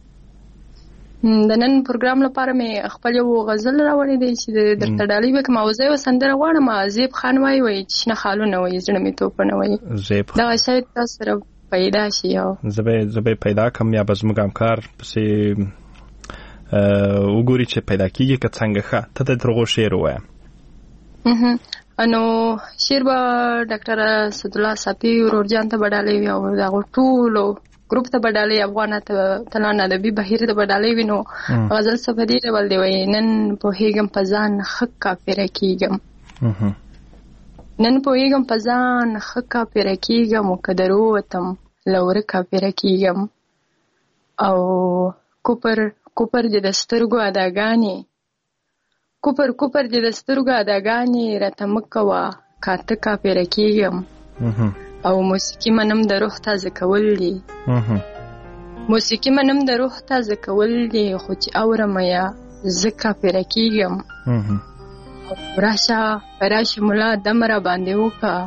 د نن پروګرام لپاره مې خپل یو غزل راوړی دی چې درته ډالۍ وکړم او زه یو سندره غواړم. زیب خان وایي شنه خالونه وایي زړه مې توپونه وایي دغه شاید تاسو سره پیدا شي او زه به پیدا کړم یا به زموږ همکار پسې وګوري چې پیدا کېږي که څنګه. ښه ته د درغو شعر ووایه. نو شعر به ډاکټر اسدالله صافي ورورجان ته به ډالۍ وي او د هغو ټولو ګروپ ته بدالي افغان ته ادبي بهیر ته بدالي وینو غزل سفری ډول دی وای نن په هیګم پزان حقا پر کیګم نن په هیګم پزان حقا پر کیګم قدر وتم لور کا پر کیګم او کوپر د دسترګو اداګانی کوپر د دسترګو اداګانی راتمکوا کاته کا پر کیګم او موسیقي منم د روح تازه کول دي موسیقي منم د روح تازه کول دي خو چې اورم یا زکه پر کېږم راشه ملا دم را باندې وکا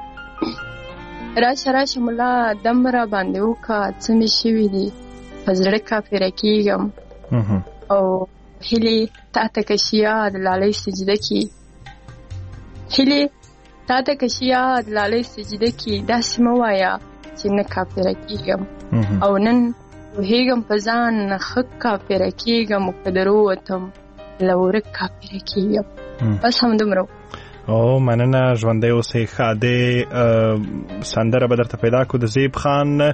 راشه ملا دم را باندې وکا څه مې شوي دي په زړه کا پر کېږم او هیلې تا ته کشیا د لالۍ سجده کې هیلې تا ته کشیا د لالۍ سجده کې داسې مه وایه چې نه کافره کېږم او نن پوهېږم په ځان ښه کافره کېږم که در ووتم له ورک کافره کېږم. بس همدومره. او مننه ژوندی اوسئ. ښه د سندره به درته پیدا کړو د زیب خان.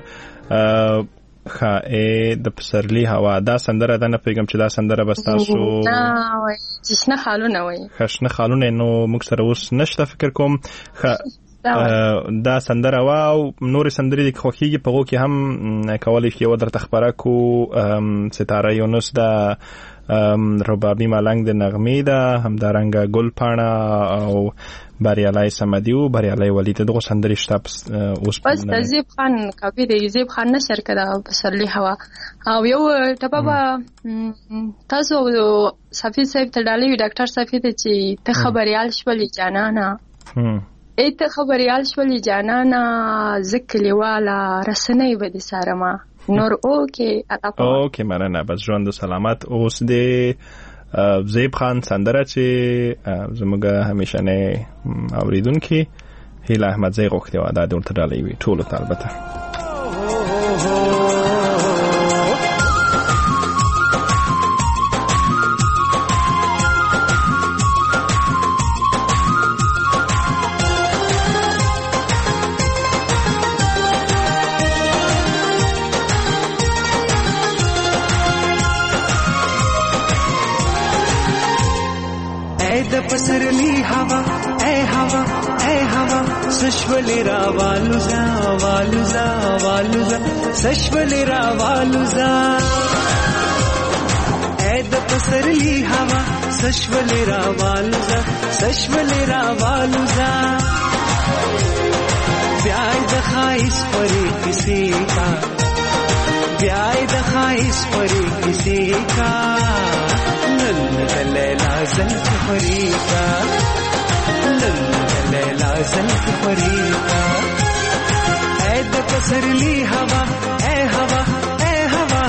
ښه د پسرلي هوا دا سندره ده نه پوهېږم چې دا سندره به ستاسو چې شنه خالونه وایي. ښه شنه خالونه نو موږ سره اوس نشته فکر کوم. ښه دا سندره وه او نورې سندرې دي که خوښېږي په هغو کې هم کولی شي یوه درته خپره کړو. ستاره یونس ده، ربابي ملنګ د نغمې ده، همدارنګه ګل پاڼه او بریالی سمدیو بریالی ولی ته دغه سندرې شته اوس بس د زیب خان کاپي دی زیب خان نشر کړه پسرلی هوا او یو ټپه به تاسو صافي صاحب ته ډالۍ وي ډاکټر صافي ته چې ته خبریال شولې جانانه ته خبریال شولې جانانه زه کلیواله رسنۍ به دې څارمه نور اوکې مننه. بس ژوند سلامت. اوس د زیب خان سندره چې زموږ همیشنی اوریدونکي هیله احمدزی غوښتې وه دا د ورته ډالۍ وي ټولو ته البته. پسرلی هوا ای هوا سشولی را والوزا سشولی را والوزا د پسرلی هوا سشول راوالوزا سشول راوالوزا بیای د خایس پری کسی کا بیای د خایس پری کسی کا نن د لیلا زلف پری کا نن د لیلا زلف پری کا اے د پسرلی هوا اے هوا اے هوا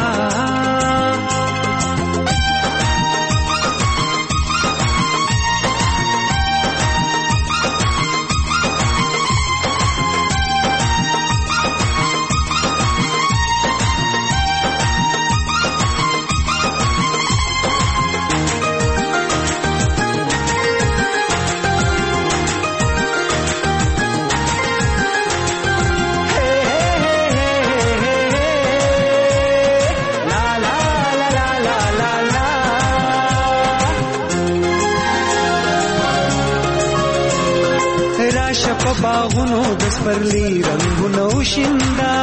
باغونو د سپرلی رنگونو شیندا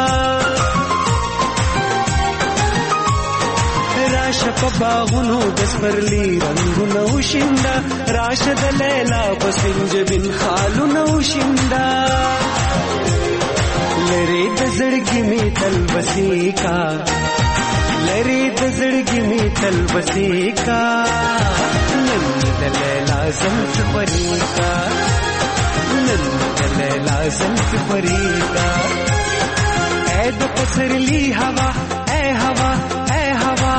راشه په باغونو د سپرلی رنگونو شیندا راشه د لیلا په سنجبین خالونو شیندا لری د زړګي می تل بسی کا لری د زړګي می تل بسی کا نن د لیلا زلف پری کا نن د لیلا زلف پری کا اے د پسرلی هوا اے هوا اے هوا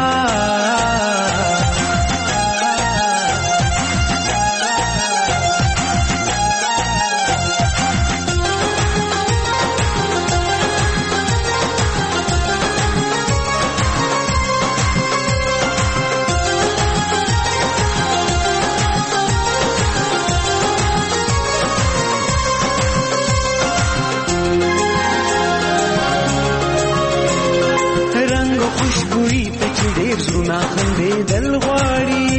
زړونه خندېدل غواړي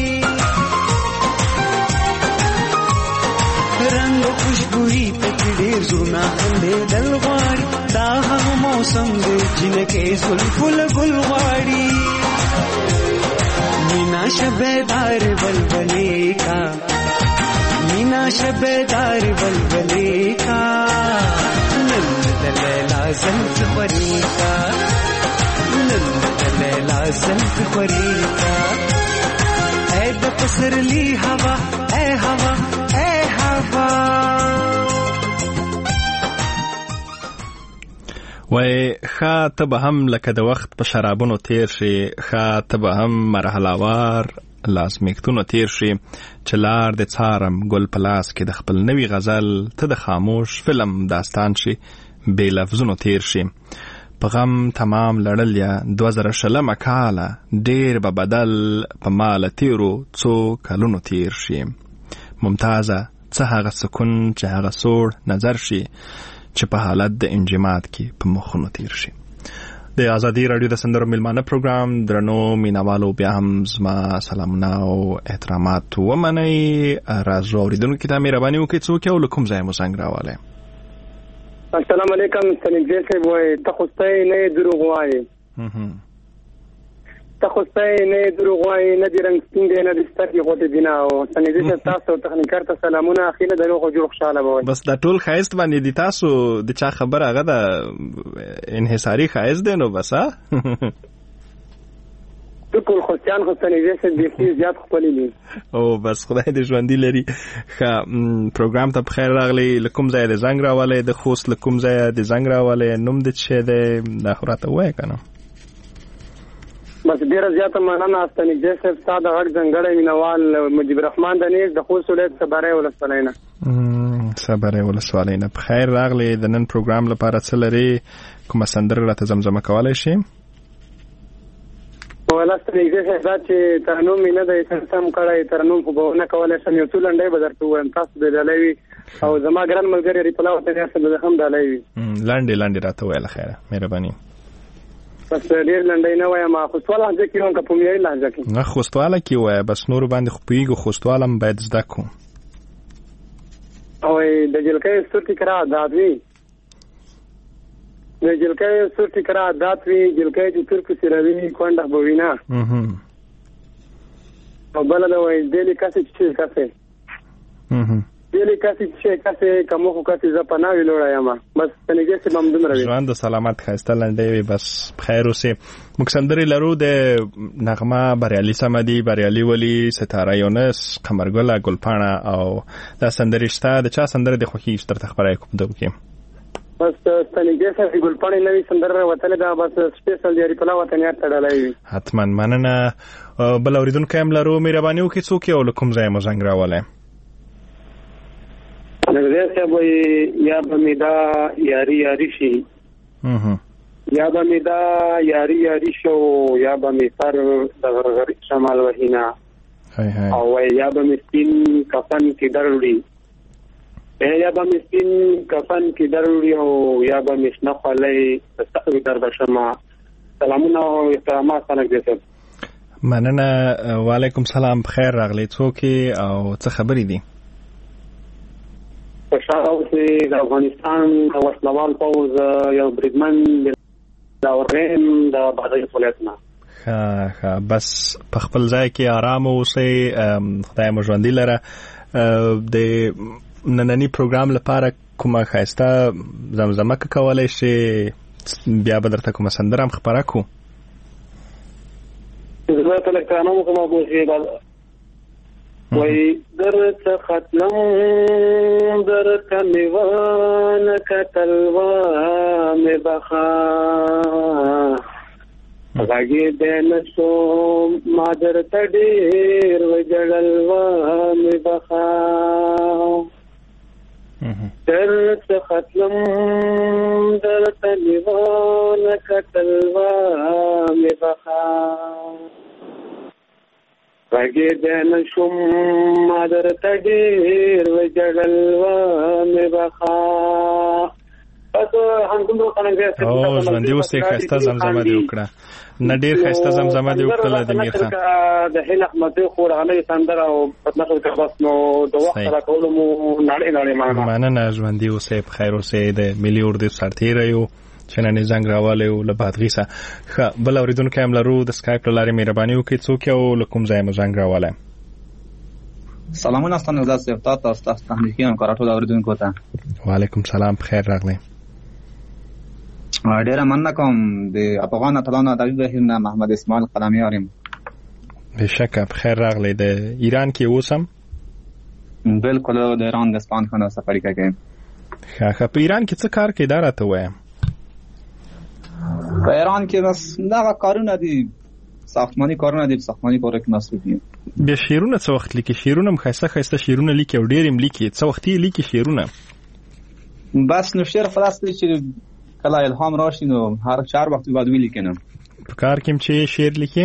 رنګ خوشبويي پکې ډېر زړونه خندېدل غواړي دا هغه موسم دی چې نکې زلفو له ګل غواړي مینا شبهدار بلبلې کا مینا شبهدار بلبلې کا نن د لیلا زلف پری کا نن لیلا زلف پری کا اے د پسرلی هوا اے هوا اے هوا وای ښه ته به هم لکه د وخت په شرابونو تیر شي ښه ته به هم مرحلهوار لازمیکتونو تیر شي چې لار د څارم ګل په لاس کې د خپل نوي غزل ته د خاموش فلم داستان شي بې لفظونو تیر شي په غم تمام لړل یا 2000 کاله ډیر به بدل په مال تیرو څو کلونو تیر شي ممتازه څه هغه سکون چې هغه سوړ نظر شي چې په حالت د انجماد کې په مخونو تیر شي د آزادي رادیو د سندرو میلمانه پروګرام درنو مینوالو بیا هم زما سلامونه او احترامات ومنئ راز اوریدونکو ته مهرباني وکړئ څوک یو له کوم ځای مو زنګ راوړی السلام علیکم سنجې صاحب وای ته خو ستای نه دروغ وایې ته خو ستای نه دروغ وایې نه دی رنګ سپین دی نه د سترګې غوټې دي نه او سنجې صاحب تاسو تخنیکر ته سلامونه اخیله د روغ جوړ خوشاله به وای بس دا ټول ښایست باندې دي تاسو د چا خبر هغه د انحصاري ښایست دی نو بس ها ټول خوشیان خو سنجې صاحب بیخي زیات خپلې دي او بس خدای دې ژوندي لري ښه پروګرام ته بخیر راغلی له کوم ځای د زنګ راولی د خوست له کوم ځای د زنګ راولی نوم دې څه دی دا خو راته ووایه که نه بس ډېره زیاته مننه استنجې صاحب ستا د غږ ځانګړی مینوال مجیب الرحمن د نیز د خوست ولایت صبری ولسوالۍ نه صبری ولسوالۍ نه بخیر راغلی د نن پروګرام لپاره څه لري کومه سندره راته زمزمه کولی شي ولسته نږدې شه دا چې ترنم مې نه دی سم کړی ترنم خو به ونه کولی شم یو څو لنډۍ به درته ووایم تاسو به ډالۍ وي او زما ګران ملګري ریپلا ورته ریاست به هم ډالۍ وي لنډې راته وویله خیره مهرباني بس ډېر لنډۍ نه وایم خوستواله لهجه کې هم که په معیاري لهجه کې نه خوستواله کې ووایه بس نورو باندې خو پوهېږو خوستواله هم باید زده کړو او د جلکۍ سترګې کرا عادات وي د جلکۍ سترګې کرا عادات وي جلکۍ چې ترکو سره وي کونډه به وي نه او بل دا وای دلی کاسي چې کاسي دلی کاسي چې کاسي کومه خو کاسي ز پناوي لوړایم بس تنګې سه بم دمر وي ژوند سلامت خاسته لنډې بس بخیر اوسه موږ سندري لرو د نغمه بریالي سمدي بریالي ولي ستاره یونس قمرګل ګلپاڼه او دا سندري شته د چا سندره د خوخي ستر تخبرای کوم دوکې بس تنګې سه ګلپاڼه نوې سندره وتل دا بس سپیشل دی ریپلا وطن یې تړلای حتما مننه بل اوریدونکو هم لرو مهرباني وکړئ څوک یو لکم ځای مو زنګ راولای نګره صاحب یا بمیدا یاری شي یا بمیدا یاری شو یا بمی سر د غرغری شمال وهینا او یا بمی سپین کفن کې دروړي یا بمی سپین کفن کې دروړي او یا بمی شنخلې تستقوی در بشما سلامونه او احترامات څنګه صاحب مننه وعلیکم سلام بخیر راغلی څوک او څه خبرې دي پښاو د افغانستان د وسلوال پوز یو بریدمن دا ورغیم د بادای فولتنا ها بس په خپل ځای کې آرام اوسئ خدای مو ژوندي لره د نننی پروګرام لپاره کومه خاسته زمزمه کولای شي بیا به درته کومه سندره هم خبره کو زه ته کانو کومه بوشي وای درت ختم درت میوان کتلوا می بخا غاګي دین سو مادر تډیر وجړلوا می بخا درت ختم درت میوان کتلوا می بخا غاګي دین شوم مادر تډیر وجړلوا می بخا پس هندومو څنګه او ژوندۍ اوسې خاسته زمزمه دی وکړه نه ډیر خاسته زمزمه دی وکړه د میخه د هیل احمد خور علی سندره او پتنشل کې بس نو د وخت را کولم نړۍ مننه ژوندۍ اوسې بخیر اوسې د ملي اردو سرتیر یو چنانه زنګ راواله او له بادغیسه خ بل اوریدونکو هم لرو د سکایپ لارې مهرباني وکړئ څوک یو لکم ځای مو زنګ راواله سلامونه ستاسو د سپتات او تاسو تخنیکی همکاراتو د اوریدونکو ته وعلیکم سلام بخیر راغلی ډیره مننه کوم د افغان اتلانو د بهرنه محمد اسماعیل قلمی ارم بشکه بخیر راغلی د ایران کې اوسم بالکل د ایران د اسپان خانه سفر کوي خا په ایران کې څه کار کوي دا راته وایم په ایران کې بس دا کارونه دي ساختماني کارونه دي ساختماني کار کې مصروف دي به شیرونه څه وخت لیکي شیرونه خاصه شیرونه لیکي او ډېرم لیکي څه وخت لیکي شیرونه بس نو شعر خلاص دي چې کله الهام راشي نو هر 4 وخت بعد ویل کنه په کار کې چې شعر لیکي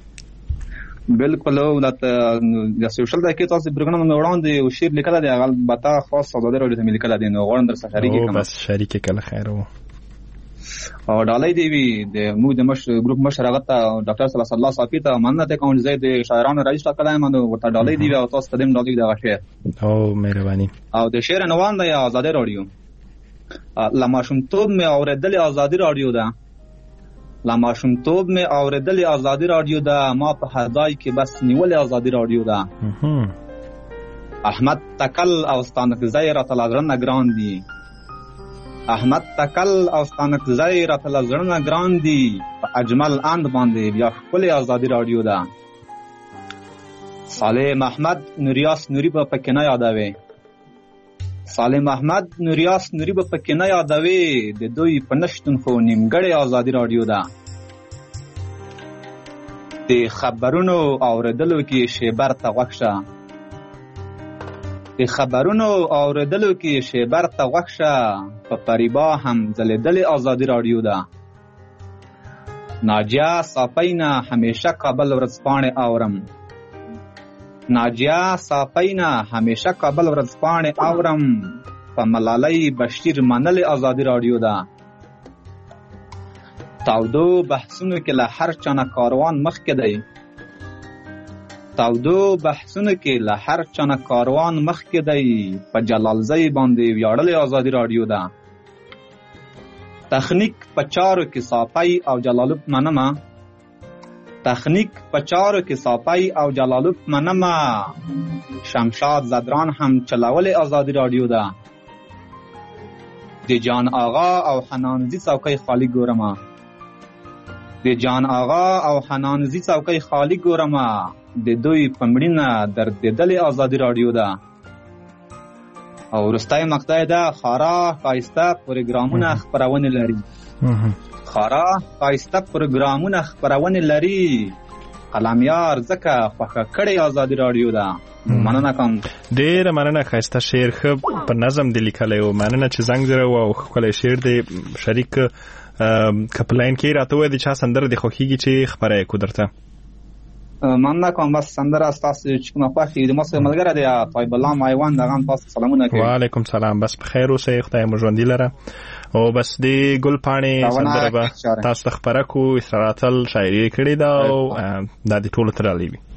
بالکل ولات د سوشل د کې تاسو برګنه نو وړاندې او شعر لیکل دي البته خاص سوداګر ورته ملي کړه دي نو غوړم در سره شریک کوم بس شریک کله خیر وو او ډالۍ دی وی د مو د مش ګروپ مشر هغه ته ډاکټر صلی الله صافی ته مننه کوم زید شاعرانو رئیس ټاکلای منو ورته ډالۍ دی او تاسو تدیم ډالۍ دی غشه او مهرباني او د شعر نوان د آزادی رادیو لماشومتوب می اوریدل آزادی رادیو ده لماشومتوب می اوریدل آزادی رادیو ده ما په هدای کې بس نیول آزادی رادیو ده احمد تکل او ستانک زیره تلازرن ګران دی احمد تکل او ستانک زیره تلازرن ګران دی په اجمل اند باندې بیا خپل آزادی رادیو ده صالح احمد نوریاس نوری په پکې نه یادوي صالح احمد نوریاس نوری په پکې نه یادوي د دوی په نشتون خو نیمګړی آزادی رادیو ده د خبرونو اوریدلو کې شیبر ته غوښه د خبرونو اوریدلو کې شیبر ته غوښه په پریبا هم ځلېدلې آزادی رادیو ده ناجیه صافینا همیشه کابل ورځپاڼې اورم ناجیه صافینا همیشه کابل ورځپاڼې اورم په ملالۍ بشیر منل آزادی رادیو ده تاودو بحثونو کې له هر چانه کاروان مخکې دی تاودو بحثونو کې له هر چانه کاروان مخکې دی په جلالزی باندې ویاړلې آزادی رادیو ده تخنیک په چارو کې صافی او جلالوب منمه تخنیک په چارو کې صافی او جلالوب منمه شمشاد زدران هم چلول آزادی رادیو ده د جان آغا او حنانزی څوکۍ خالی ګورمه د جان آغا او حنانزی څوکۍ خالی ګورمه د دوی په مړینه دردېدلې آزادی رادیو ده او وروستی مقطع ده خورا ښایسته پروګرامونه خپرونې لري خورا ښایسته پروګرامونه خپرونې لري قلمیار ځکه خوښه کړې آزادي راډیو ده مننه کوم ډېره مننه ښایسته شعر ښه په نظم دې لیکلی و مننه چې زنګ زره و او ښکلی شعر دې شریک که په لاین کې راته ووایې د چا سندره دې خوښېږي چې خپره یې کړو درته مننه کوم بس سندره ستاسو چې کومه خوښه د مو ملګری دی طیب الله مایوان دغه هم تاسو سلامونه کوي وعلیکم سلام بس په خیر اوسئ خدای مو ژوندي لره او بس د ګل پاڼې سندره به تاسو ته خپره کړو اسراراتل شاعري کړې ده او دا د ټولو ته رالی وي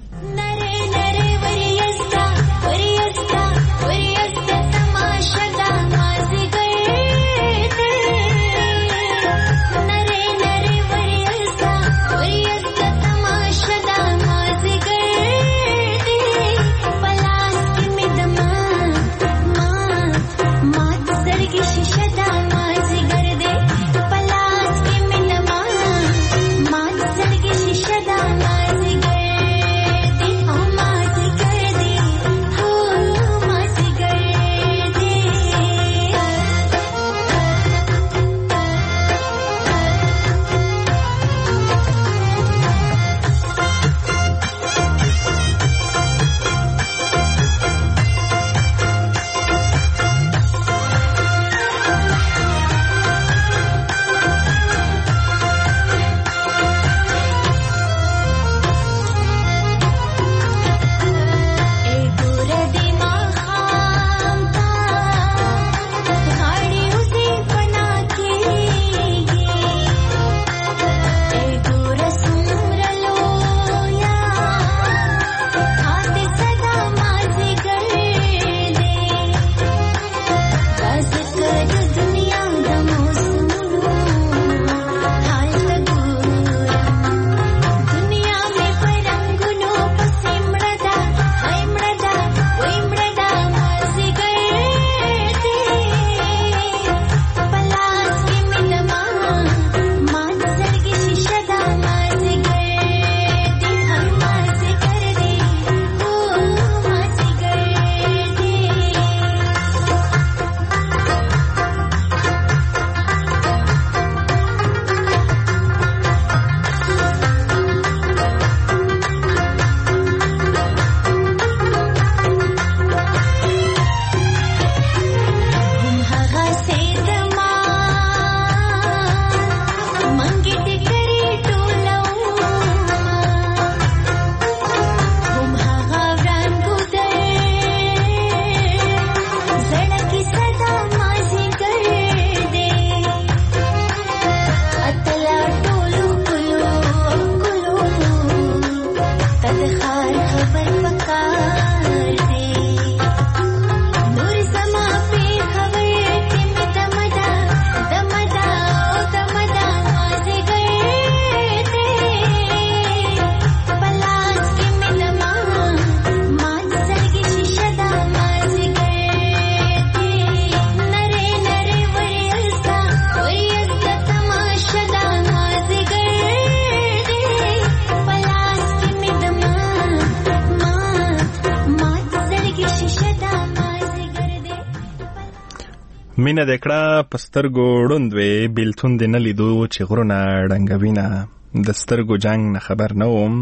مینه د کړه په سترګو ړوند وې بیلتون دې نه لیدو چې غرونه ړنګوینه د سترګو جنګ نه خبر نه وم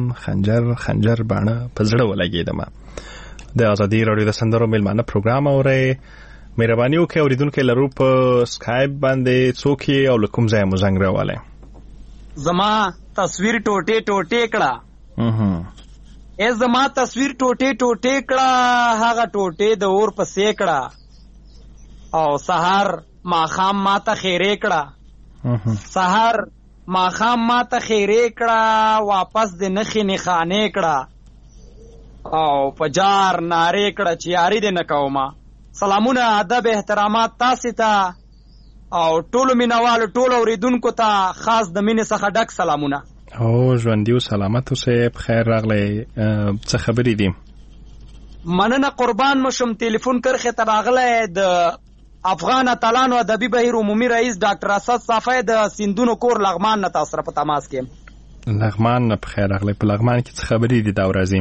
خنجر باڼه په زړه ولګېدمه د ازادي راډیو د سندرو میلمانه پروګرام اورئ مهرباني وکړئ اورېدونکي لرو په سکایپ باندې څوک یې او له کوم ځایه مو زنګ راولی زما تصویر ټوټې ټوټې کړه زما تصویر ټوټې ټوټې کړه هغه ټوټې د اور پسې کړه او سحر ماخام ماته خیرې کړه سحر ماخام ماته خیرې کړه واپس د نخې نخانې کړه او پجار نارې کړه چې یاري دې نه کومه سلامونه ادب احترامات تاسې ته او ټولو مینوالو ټولو اوریدونکو ته خاص د مینې څخه ډک سلامونه او ژوندي او سلامت اوسئ. بخیر راغلی. څه خبرې دي؟ مننه قربان مشم. ټلیفون کرخه ته راغلی د افغان اتلانو ادبي بهیر عمومي رئیس ډاکټر اسد صافی د سیندونو کور لغمان نه تاسو سره په تماس کې. لغمان نه بخیر راغلی. په لغمان کې څه خبرې دي دا ورځې؟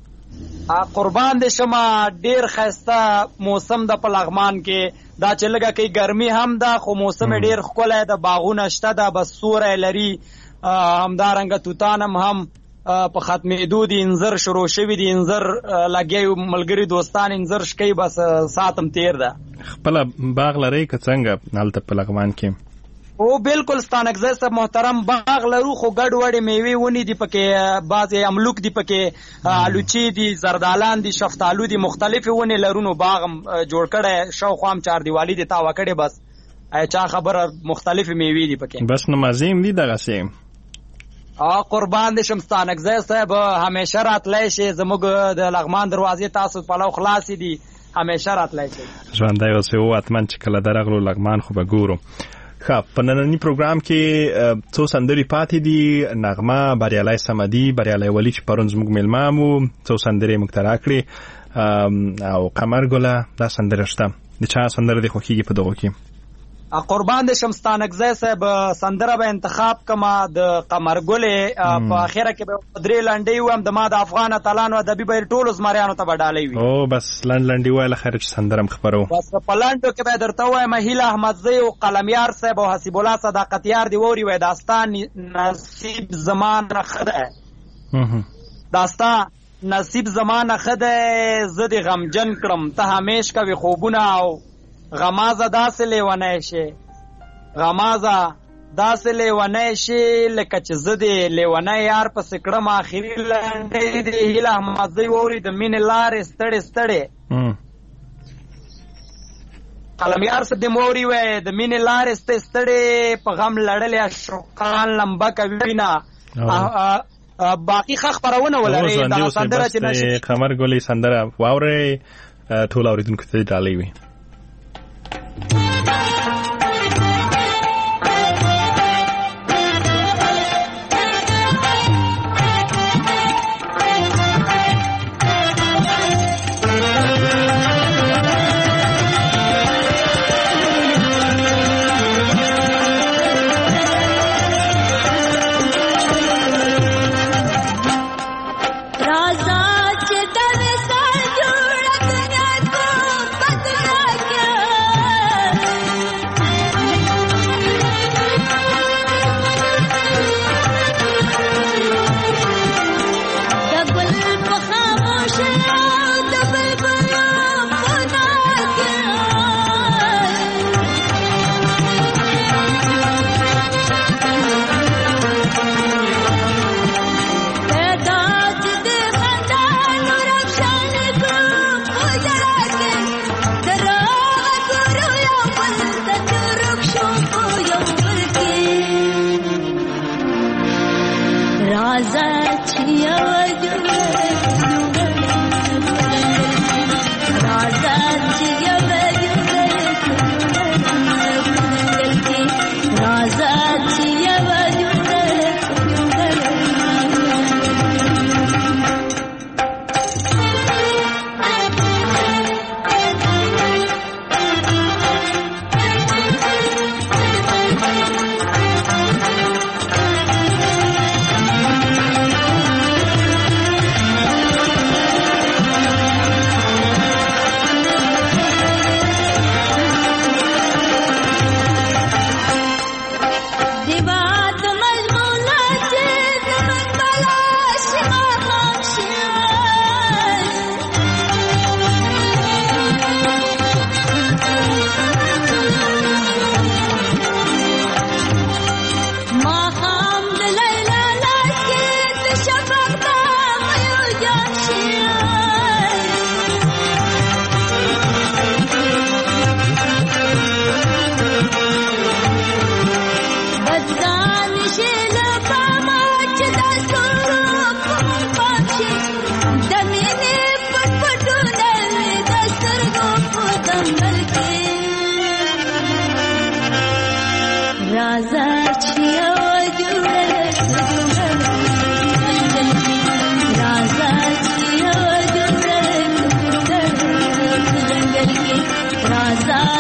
قربان دې شمه ډیر ښایسته موسم د په لغمان کې. دا چې لږه کې ګرمي هم ده خو موسم ډیر ښکلی ده. باغونه شته ده، بس سوری لري. همدارنګه توتان هم په ختمېدو دي. انځر شروع شوي دي، انځر لګیا ملګري دوستان انځر شکوي. بس ساعت هم تیر ده. خپله باغ لرئ که څنګه هلته په لغمان کې؟ او بالکل ستانکزی صاحب محترم باغ لرو، خو ګډ وړې میوې ونې دي پکې، بعضې املوک دي پکې، الوچې دي، زردالان دي، شفتالو دي، مختلفې ونې لرو. نو باغ هم جوړ کړی، شاوخوا هم چاردیوالي دي تاوه کړې. بس چا خبره مختلفې میوې دي پکې. بس نمازې هم دي دغسې؟ قربان دې شم ستانکزی صاحب، همیشه راتلی شي. زموږ د لغمان دروازې تاسو پلو خلاصې دي، همیشه راتلی شي. ژوندی اوسئ. او حتما چې کله درغلو لغمان خو به ګورو. ښه، په ننني پروګرام کې څو سندرې پاتې دي. نغمه، بریالی صمدي، بریالی ولی چې پرون زموږ میلمه مو، څو سندرې موږ ته راکړې، او قمر ګله دا سندره شته. د چا سندره دې خوښېږي په دغو کې؟ قربان دې شم ستانکزی صاحب، سندره به انتخاب کما د قمر ګلې. په اخره کې به درې لنډۍ وم. د ما د افغان اتلانو ادبي بهیر ټولو زمریانو ته به ډالۍ وي. او بس لنډ لنډۍ وایه خیر چې سندره م خپرو. بس په لنډو کې به درته ووایم هیله احمدزی او قلمیار صاحب او حسیب الله صداقتیار دې واوري. وایي داستان نصیب زما نه ښه دی، داستان نصیب زما نه ښه دی، زه دې غمجن کړم، ته همیش کوې خوبونه. او غمازه داسې لیونی شي، غمازه داسې لیونی شي لکه چې زه دې لیونی یار پسې کړم. آخري لنډۍ دې هیله احمدزی واوري. د مینې لارې ستړې ستړې قلمیار صاحب دې واوري. وایي د مینې لارې ستړې ستړې په غم لړلې اشوقان لمبه کوي نه. باقي ښه خپرونه ولرئ. دغه سندره چې نشي قمر ګلې سندره واورئ، ټول اورېدونکو ته ډالۍ وي.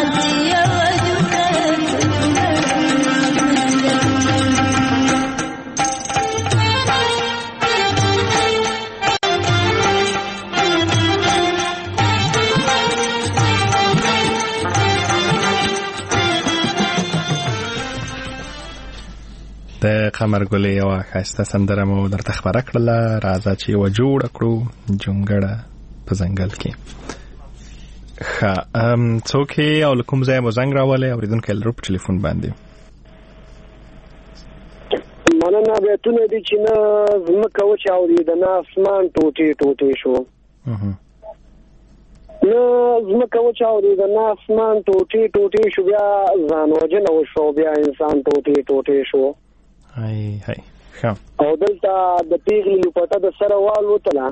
د قمرګلې یو ښایسته سندره مو درته خبره کړله. راځه چې یوه جوړه کړو جونګړه په ځنګل کې. ښه څوک یې او له کوم ځای مو زنګ راولی؟ اورېدونکی لرو په ټلیفون باندې. مننه. بیتونه دي چې نه ځمکه وچاودېده نه اسمان ټوټې ټوټې شو، نه ځمکه وچاودېده نه اسمان ټوټې ټوټې شو، بیا ځان وژنه وشو، بیا انسان ټوټې ټوټې شو. او دلته د پیغلې لوپټه د سره والوتله،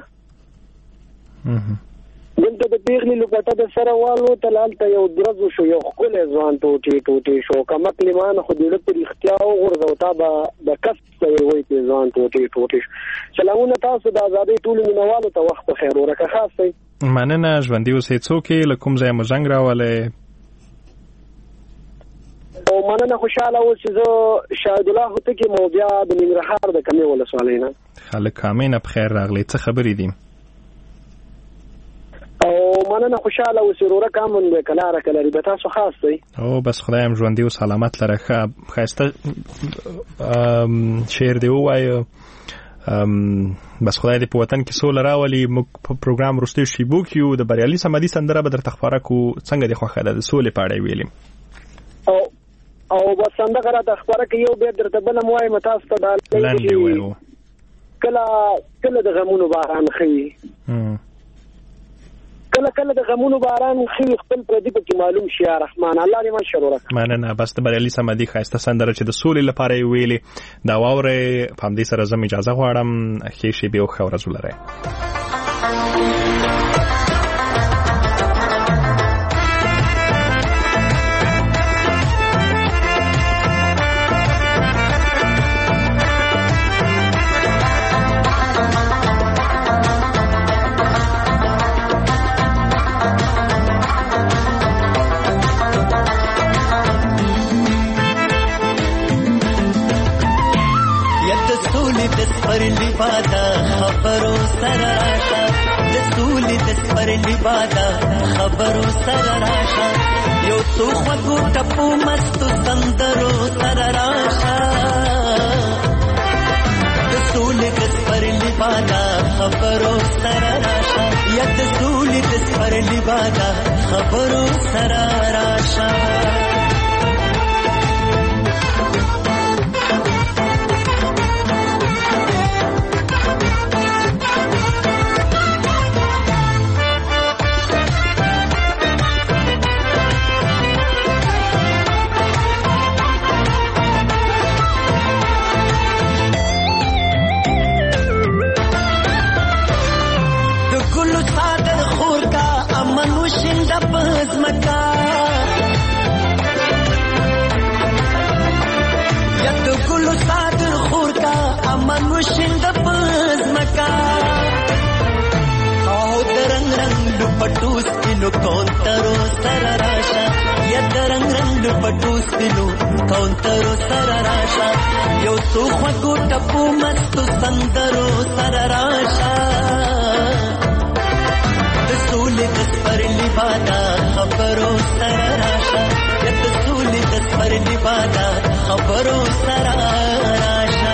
دلته د پیغلې لوپټه د سره والوتله، هلته یو درز وشو، یو ښکلی ځوان ټوټې ټوټې شو. که مکلمان خو د زړه په رښتیا وغورځو تا به د کسب سوی وایي چې ځوان ټوټې ټوټې شو. سلامونه تاسو د ازادۍ ټولو مینوالو ته، وخت په خیر ورکه خاص دی. مننه. ژوندي اوسئ. څوک یې له کوم ځای مو زنګ راولی؟ او مننه. خوشحاله اوس چې زه شاهد الله هوتک یم او بیا د ننګرهار د کمې ولسوالۍ نه. خلک کامې نه په خیر راغلی. څه خبرې دي؟ او مننه. خوشحاله اوس ورورک امن دی که لاره که لري، به تاسو خاص دی. او بس خدای هم ژوندي او سلامت لره. ښایسته شعر دی ووایه. بس خدای دې په وطن کې سوله راولي. موږ په پروګرام وروستیو شیبو کې یو. د بریالي صمدي سندره به درته خپاره کړو. څنګه دې خوښه ده؟ د سولې په اړه یې ویلې او بس سندره راته خپاره کړي. یو بیا درته بله م وایم تاسو ته، لنډې ووایو. کله د غمونو باران ښیي، کله د غمونو باران ښیي، خپل پردي پکې معلوم شي. یا رحمان الله دې مشر ورکړي. مننه. بس د بریالي صمدي ښایسته سندره چې د سولې لپاره یې ویلې دا واورئ. په همدې سره زه اجازه غواړم. ښې شېبې او ښه ورځ ولرئ. بادا خبرو سره راشه، د سولې د سپرلي بادا خبرو سره راشه، یو څو خوږو ټپو مستو سندرو سره راشه، د سولې د سپرلي بادا خبرو سره راشه، یا د سولې د سپرلي بادا خبرو سره راشه. پټوس پینو کونترو سره راشه، یا درنګ رنگ پټوس پینو کونترو سره راشه، یو څو خوږو ټپو مستو سندرو سره راشه، د سولې د سپرلي بادا خبرو سره راشه، یا د سولې د سپرلي بادا خبرو سره راشه.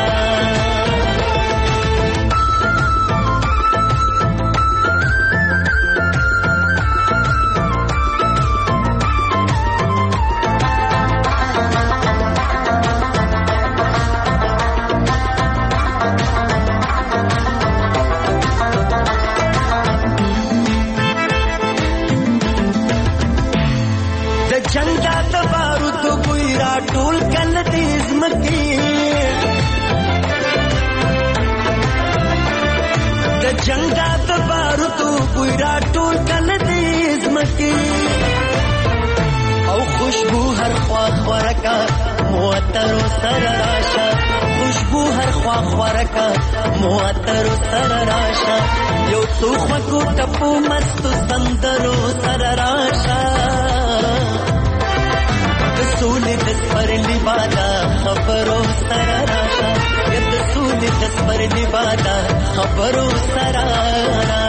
جنگا د بارودو بویرا ټول کله دې زمکي، او خوشبو هر خوا خورکا موترو سره راشه، خوشبو هر خوا خورکا موترو سره راشه، یو څو خوږو ټپو مستو سندرو سره راشه، وفادار خبرو سرا